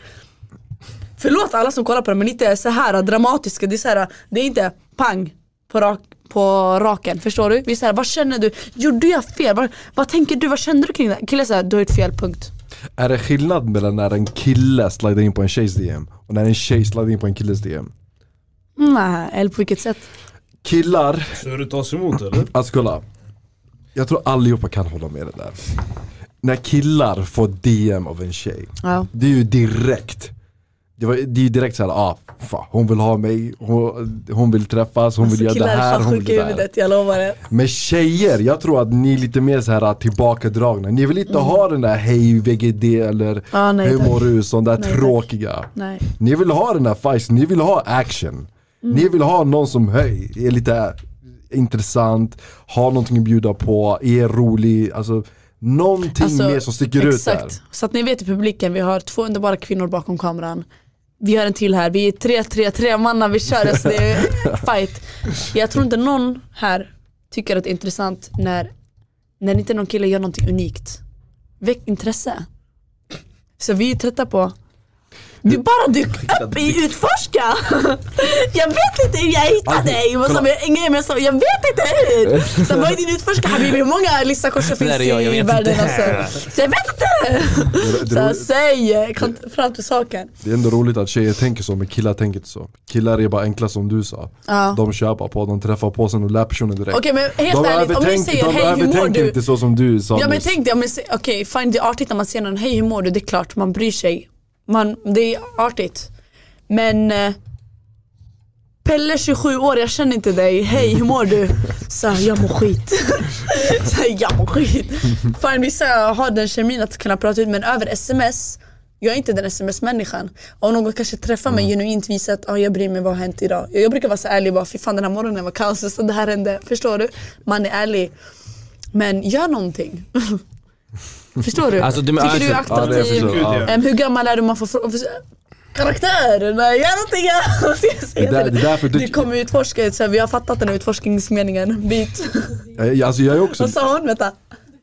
Förlåt alla som kollar på det, men inte så här dramatiska. Det är så här, det är inte pang på, rak, på raken, förstår du? Vi är så här, vad känner du? Gjorde jag fel? Vad, vad tänker du? Vad känner du kring det? Killar säger, du har ett fel, punkt. Är det skillnad mellan när en kille slidar in på en tjejs D M och när en tjej slidar in på en killes D M? Nej, eller på vilket sätt? Killar... Så hur du tas emot, eller? Alltså kolla, jag tror allihopa kan hålla med det där. När killar får D M av en tjej, ja. Det är ju direkt... Det, var, det är ju direkt såhär, ah, fan, hon vill ha mig, hon, hon vill träffas, hon alltså, vill göra det här, hon vill det huvudet, jag lovar det. Men tjejer, jag tror att ni är lite mer så här tillbakadragna. Ni vill inte mm. ha den där hej V G D eller ah, nej, hur mår du, sån där nej, tråkiga. Nej. Ni vill ha den där fight, ni vill ha action. Mm. Ni vill ha någon som hej, är lite intressant, har någonting att bjuda på, är rolig, alltså någonting alltså, mer som sticker exakt. Ut där. Så att ni vet i publiken, vi har två underbara kvinnor bakom kameran. Vi har en till här, vi är tre, tre, tre mannar, vi kör det, så det är fight. Jag tror inte någon här tycker att det är intressant när, när inte någon kille gör någonting unikt. Väck intresse. Så vi är trötta på du bara dök upp i utforska. Jag vet inte hur jag hittade dig. Jag, så, jag vet inte hur. Så vad är din utforska? Habibi, hur många Lisa Korsa finns i jag, jag världen? Alltså. Så jag vet inte. Det, det så säg fram till saken. Det är ändå roligt att tjejer tänker så, men killar tänker inte så. Killar är bara enkla som du sa. Ja. De köper på, de träffar på sen och lär personen direkt. Okej, men helt de ärligt, om ni säger hej, hur mår du? Inte så som du sa. Ja, men tänk dig, okej, okay, fine, det är artigt när man ser någon, hej, hur mår du? Det är klart, man bryr sig. Man, det är artigt. Men eh, Pelle tjugosju år, jag känner inte dig. Hej, hur mår du? Så jag mår skit. Så jag mår skit. Fan, vissa har den kemin att kunna prata ut, men över sms, jag är inte den sms-människan. Om någon kanske träffar mig mm. genuint visar att ah, jag bryr mig vad har hänt idag. Jag brukar vara så ärlig, bara fy fan den här morgonen var kaos, så det här hände. Förstår du? Man är ärlig. Men gör någonting. Förstår du? Alltså, du Tycker alltså, du är attraktiv? Ja, ja. um, hur gammal är du? Man får fråga. Karaktär? Nej, gör någonting. Jag det där, det därför du... du kommer utforska. Så vi har fattat den här utforskningsmeningen. Byt. Ja, alltså jag är också... Vad sa hon? Vänta.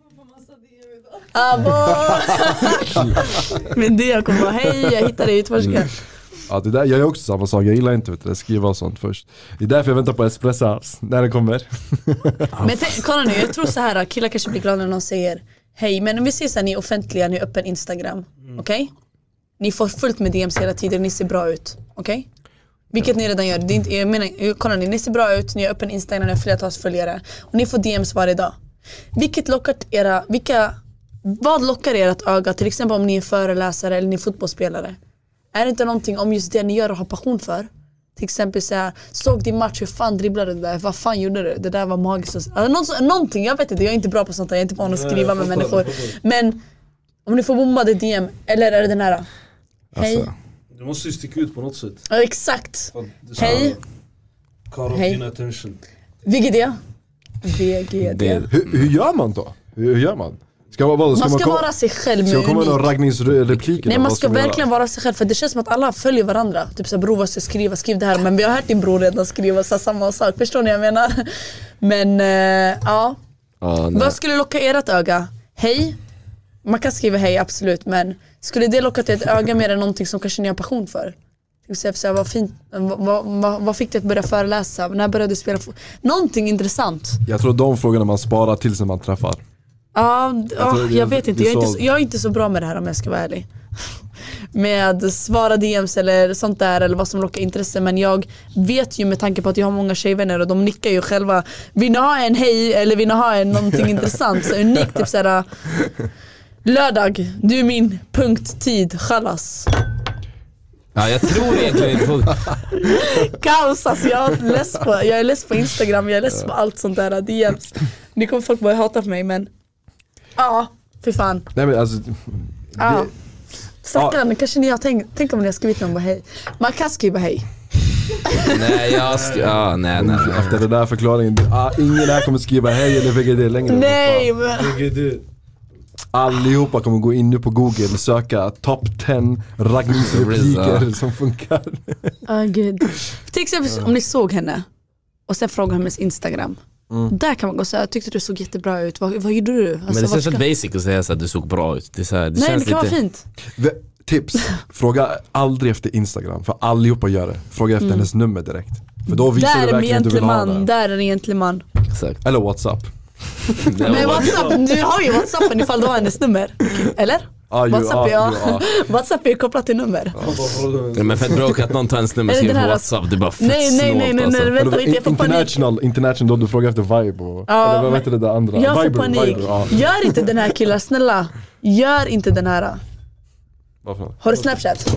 Men det jag kommer bara, hej, jag hittade utforska. Mm. Ja, det där, jag är också samma sak. Jag gillar inte vet du, skriva sånt först. Det är därför jag väntar på espresso när det kommer. Men tänk, kolla nu, jag tror så här, killar kanske blir glada när någon säger hej, men om vi ser så här, ni är offentliga, ni är öppen Instagram, mm. okej? Okay? Ni får fullt med D Ms hela tiden, ni ser bra ut, okej? Okay? Vilket ni redan gör. Det är inte, jag menar, kolla ni, ni ser bra ut, ni är öppen Instagram, ni har flertals följare och ni får D Ms varje dag. Vilket lockar era, vilka, vad lockar ert öga, till exempel om ni är föreläsare eller ni är fotbollsspelare? Är det inte någonting om just det ni gör och har passion för? Till exempel säga, såg din match, hur fan dribblade du där? Vad fan gjorde du? Det där var magiskt. Alltså, någonting, jag vet inte, jag är inte bra på sånt. Jag är inte van att skriva med människor. Men om ni får bombade D M, eller är det den här? Hej. Alltså, du måste ju sticka ut på något sätt. Ja, exakt. Hej. Hej. Attention. V G D. V G D. Hur, hur gör man då? Hur gör man? Ska man, vad, ska man ska man vara sig själv med ska komma några raggningsrepliker? Nej, man ska verkligen vara sig själv. För det känns som att alla följer varandra. Typ så bror, vad ska skriva? Skriv det här. Men vi har hört din bror redan skriva så samma sak. Förstår ni vad jag menar? Men äh, ja. Ah, vad skulle locka ert öga? Hej. Man kan skriva hej, absolut. Men skulle det locka till ett öga mer än någonting som kanske ni har passion för? Så vad, fint, vad, vad, vad fick du att börja föreläsa? När började du spela? Någonting intressant. Jag tror de frågorna man sparar tills när man träffar. Ja, jag, oh, jag vet inte. Jag är inte, så, jag är inte så bra med det här om jag ska vara ärlig. Med svara D Ms eller sånt där eller vad som lockar intresse. Men jag vet ju med tanke på att jag har många tjejvänner och de nickar ju själva. Vill ni ha en hej eller vill ni ha en någonting intressant? Så unikt, typ såhär lördag, du är min punkttid, chalas. Ja, jag tror egentligen inte på kaos, alltså jag är less på, jag är less på Instagram, jag är less på allt sånt där D Ms. Nu kommer folk bara hata på mig, men ja, för fan. Nej men alltså ja. Det... Stackarna, ja. Kanske ni har tänkt, tänk om ni har skrivit någon bara hej. Man kan skriva hej. Nej, jag sk- ja, nej, nej. Efter den där förklaringen, ah, ingen här kommer skriva hej eller V G D längre. Nej, men V G D. allihopa kommer gå in nu på Google och söka top tio raggningsrepliker som funkar. Oh, gud. Till exempel om ni såg henne och sen frågade hennes Instagram. Mm. Där kan man gå och säga, tyckte du såg jättebra ut. Vad, vad gjorde du? Alltså, men det känns ska... så basic att säga så att du såg bra ut. Det är så här, det Nej, känns det kan lite... vara fint. Tips, fråga aldrig efter Instagram. För allihopa gör det. Fråga efter mm. hennes nummer direkt. För då visar där du verkligen att du vill ha det. Där är en gentleman. Exakt. Eller WhatsApp. Nej, WhatsApp, du har ju WhatsAppen ifall du har hennes nummer. Eller? Ah, ju, WhatsApp, ah, ja. ju, ah. WhatsApp är kopplat till nummer. Ja, men fett bråk att någon tar ens nummer och skriver på WhatsApp. Det är bara fett nej, nej, nej, nej, alltså. nej, vänta lite, jag får international, panik. International, du frågar efter vibe och, ja, eller vad vet du det andra? Jag får Viber, panik. Viber, ja. Gör inte den här killar, snälla. Gör inte den här. Varför? Har du Snapchat?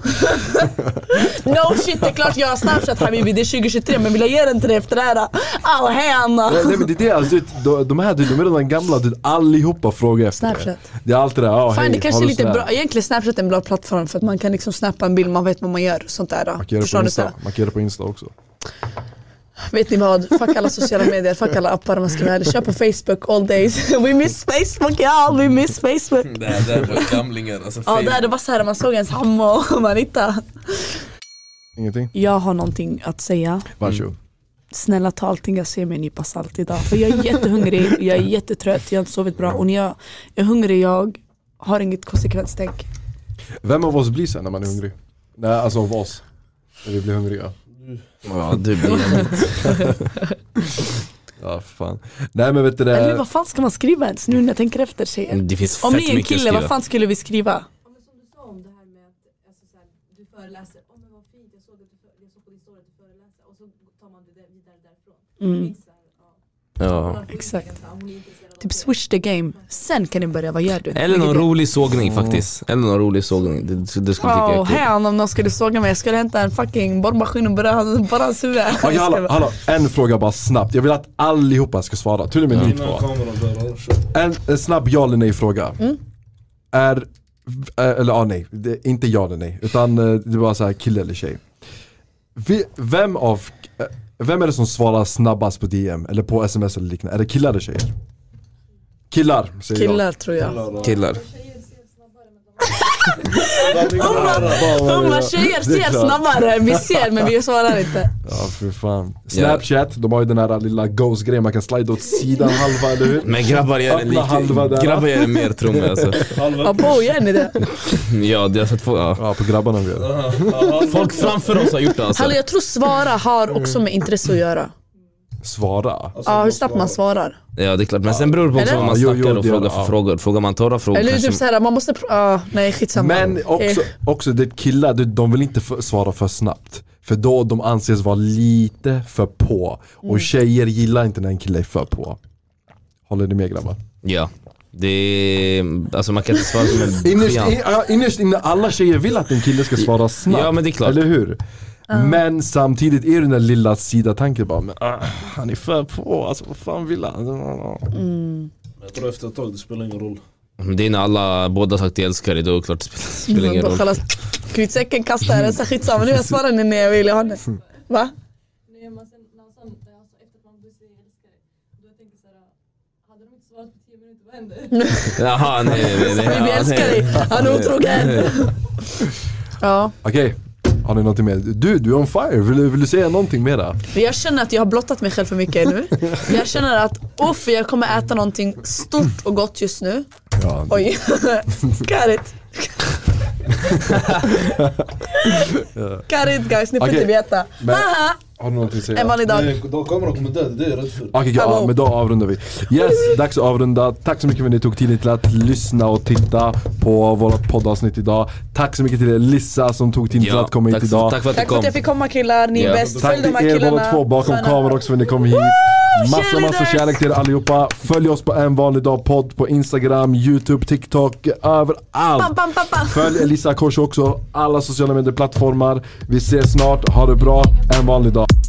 No shit, det är klart jag har Snapchat, Habibi. Det är tjugo tjugotre, men vill jag ge den till dig efter det här? Åh, hej Anna. Ja, nej, men det är det, alltså, de, de här, de är de gamla, de allihopa frågar efter Snapchat. det. Det är alltid det, ja, fan, hej, det kanske är lite snäll? bra. Egentligen Snapchat är en bra plattform för att man kan liksom snappa en bild, man vet vad man gör, sånt där. Man kan göra det på Insta, man kan göra det på Insta också. Vet ni vad? Fuck alla sociala medier, fuck alla appar man ska vara. Kör på Facebook all days. We miss Facebook, ja, we miss Facebook. Det här där var gamlingar, alltså. Ja, där det var så här, man såg ens hamma och man hittade. Ingenting? Jag har någonting att säga. Varsågod. Snälla ta allting jag ser med en nypa salt idag. För jag är jättehungrig, jag är jättetrött, jag har inte sovit bra. Och när jag är hungrig, jag har inget konsekvenstänk. Vem av oss blir sen när man är hungrig? Nej, alltså av oss. När vi blir hungriga. Ja, du blir en Ja, fan. Nej, men vet du det... Eller vad fan ska man skriva ens nu när jag tänker efter sig? Det finns om fett ni är en mycket kille, vad fan skulle vi skriva? Ja, men som du sa om det här med att alltså, så här, du föreläser. Åh, oh, men vad fint, jag såg, att du, jag såg på din story att du föreläser. Och så tar man det där vidare därifrån. Mm. Ja, exakt. Typ switch the game. Sen kan ni börja, vad gör du? eller någon rolig sågning faktiskt. Eller någon rolig sågning. Det, det skulle tycka oh, jag är kul. Här om någon skulle såga mig, jag skulle hämta en fucking borrmaskin och börja bara hans huvud. Okej, hallå, hallå, en fråga bara snabbt. Jag vill att allihopa ska svara. Till och med ni två. En, en snabb ja eller nej fråga. Mm. Är, eller ja nej, det är inte ja eller nej. Utan det är bara så här, kille eller tjej. Vi, vem av... Vem är det som svarar snabbast på D M eller på sms eller liknande? Är det killar eller tjejer? Killar, säger Killar jag. tror jag. Killar. Unga tjejer ser snabbare. Vi ser men vi svarar inte. Ja, för fan. Snapchat, de har ju den här lilla ghost-grejen. Man kan slida åt sidan halva, eller hur? Men grabbar gör det lite. Grabbar gör det mer, tror jag alltså. Ja, på gör ni det? Ja, det har sett få, ja. Ja, på grabbarna vi gör. Folk framför oss har gjort det alltså. Hallå, jag tror svara har också med intresse att göra. Svara? Ja, hur snabbt man svarar. Ja, det är klart, men sen beror det på också vad man jo, snackar jo, och det- frågar ja. för frågor. Frågar man torra frågor Eller kanske... typ såhär, man måste... pr- ah, nej, skitsamma. Men också, Eh, också det killar, de- de vill inte för, svara för snabbt. För då de anses vara lite för på. Och tjejer gillar inte när en kille är för på. Håller ni med, grabbar? Ja, det är... Alltså man kan inte svara som en Innerst, skjant. in, ja, innerst inne, alla tjejer vill att en kille ska svara snabbt. Ja, men det är klart. Eller hur? Men samtidigt är det den där lilla sidatanken bara, men, ah, han är för på, alltså vad fan vill han? mm. Jag tror efter ett tag det spelar ingen roll. Det är när alla båda sagt jag älskar dig, då är det klart det spelar, spelar ingen Då roll. kallas kvittsäcken kastar den, så skitsamma. Nu jag svarar ni när jag vill ha det. Va? Nej, men sen när han sa, alltså, efter att man började säga jag älskar dig, då jag tänkte såhär, hade de inte svarat på tio minuter, vad händer? Jaha, nej, nej, nej. Vi ja, älskar nej. dig, han är otrogen. Ja, Okej, har ni någonting mer? Du, du är on fire, vill du, vill du säga någonting mera? jag känner att jag har blottat mig själv för mycket nu. Jag känner att, uff, jag kommer äta någonting stort och gott just nu. Ja, Oj, got it. Got it guys, ni får Okej, inte veta. men- Haha, har du någonting att säga? en vanlig dag. Nej, då kameran kommer dö, det är jag rädd för. Okej, ja, Hallå. men då avrundar vi. Yes, dags att avrunda. Tack så mycket för att ni tog tiden till att lyssna och titta på vårt poddavsnitt idag. Tack så mycket till Lissa som tog tiden till Ja, att komma hit tack, idag. tack för att du Tack för kom. att jag fick komma killar, ni är Ja. bäst. Tack Följ de till här er killarna. båda två bakom Sköna. kameran också för att ni kom hit. Massa, massa cheerleaders! kärlek till er allihopa. Följ oss på En vanlig dag podd på Instagram, YouTube, TikTok, överallt. Bam, bam, bam, bam. Följ Elisa Kors också, alla sociala medieplattformar. Vi ses snart, ha det bra, En vanlig dag.